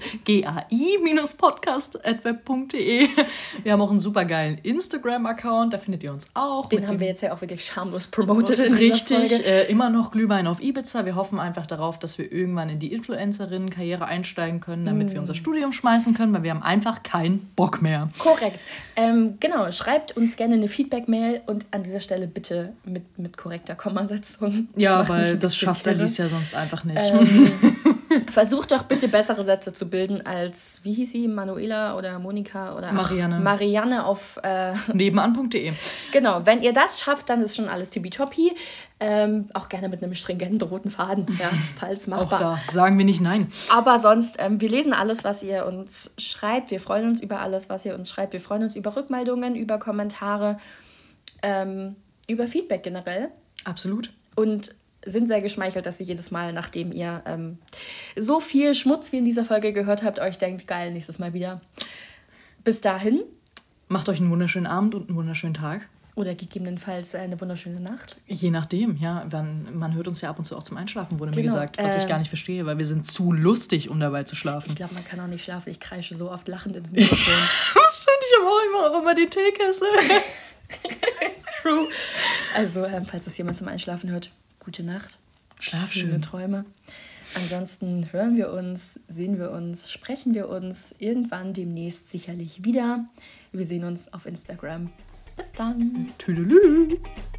gai-podcast at web punkt de. Wir haben auch einen super geilen Instagram-Account, da findet ihr uns auch. Den mit haben dem- wir jetzt ja auch wirklich schamlos promotet in dieser Richtig, Folge. äh, immer noch Glühwein auf Ibiza. Wir hoffen einfach darauf, dass wir irgendwann in die Influencerinnen-Karriere einsteigen können, damit wir unser Studium schmeißen können, weil wir haben einfach keinen Bock mehr. Korrekt. Ähm, genau, schreibt uns gerne eine Feedback-Mail und an dieser Stelle bitte mit, mit korrekter Kommasetzung. Das Ja, macht mich weil ein das bisschen schafft kirre. Alice ja sonst einfach nicht. Ähm, versucht doch bitte bessere Sätze zu bilden als, wie hieß sie, Manuela oder Monika oder ach, Marianne. Marianne auf, äh, Nebenan punkt de. genau, wenn ihr das schafft, dann ist schon alles tippitoppi. Ähm, auch gerne mit einem stringenten roten Faden, ja, falls Auch machbar. da sagen wir nicht nein. Aber sonst, ähm, wir lesen alles, was ihr uns schreibt. Wir freuen uns über alles, was ihr uns schreibt. Wir freuen uns über Rückmeldungen, über Kommentare, ähm, über Feedback generell. Absolut. Und sind sehr geschmeichelt, dass ihr jedes Mal, nachdem ihr ähm, so viel Schmutz wie in dieser Folge gehört habt, euch denkt, geil, nächstes Mal wieder. Bis dahin Macht euch einen wunderschönen Abend und einen wunderschönen Tag. oder gegebenenfalls eine wunderschöne Nacht. Je nachdem, ja. Man, man hört uns ja ab und zu auch zum Einschlafen, wurde mir Genau, gesagt. Was ich äh, gar nicht verstehe, weil wir sind zu lustig, um dabei zu schlafen. Ich glaube, man kann auch nicht schlafen. Ich kreische so oft lachend ins Mikrofon. Das stimmt, ich habe auch immer, auch immer den Teekessel. True. Also, ähm, falls das jemand zum Einschlafen hört, gute Nacht. Schlaf Schöne schön. Träume. Ansonsten hören wir uns, sehen wir uns, sprechen wir uns irgendwann demnächst sicherlich wieder. Wir sehen uns auf Instagram. Bis dann. Tüdelü.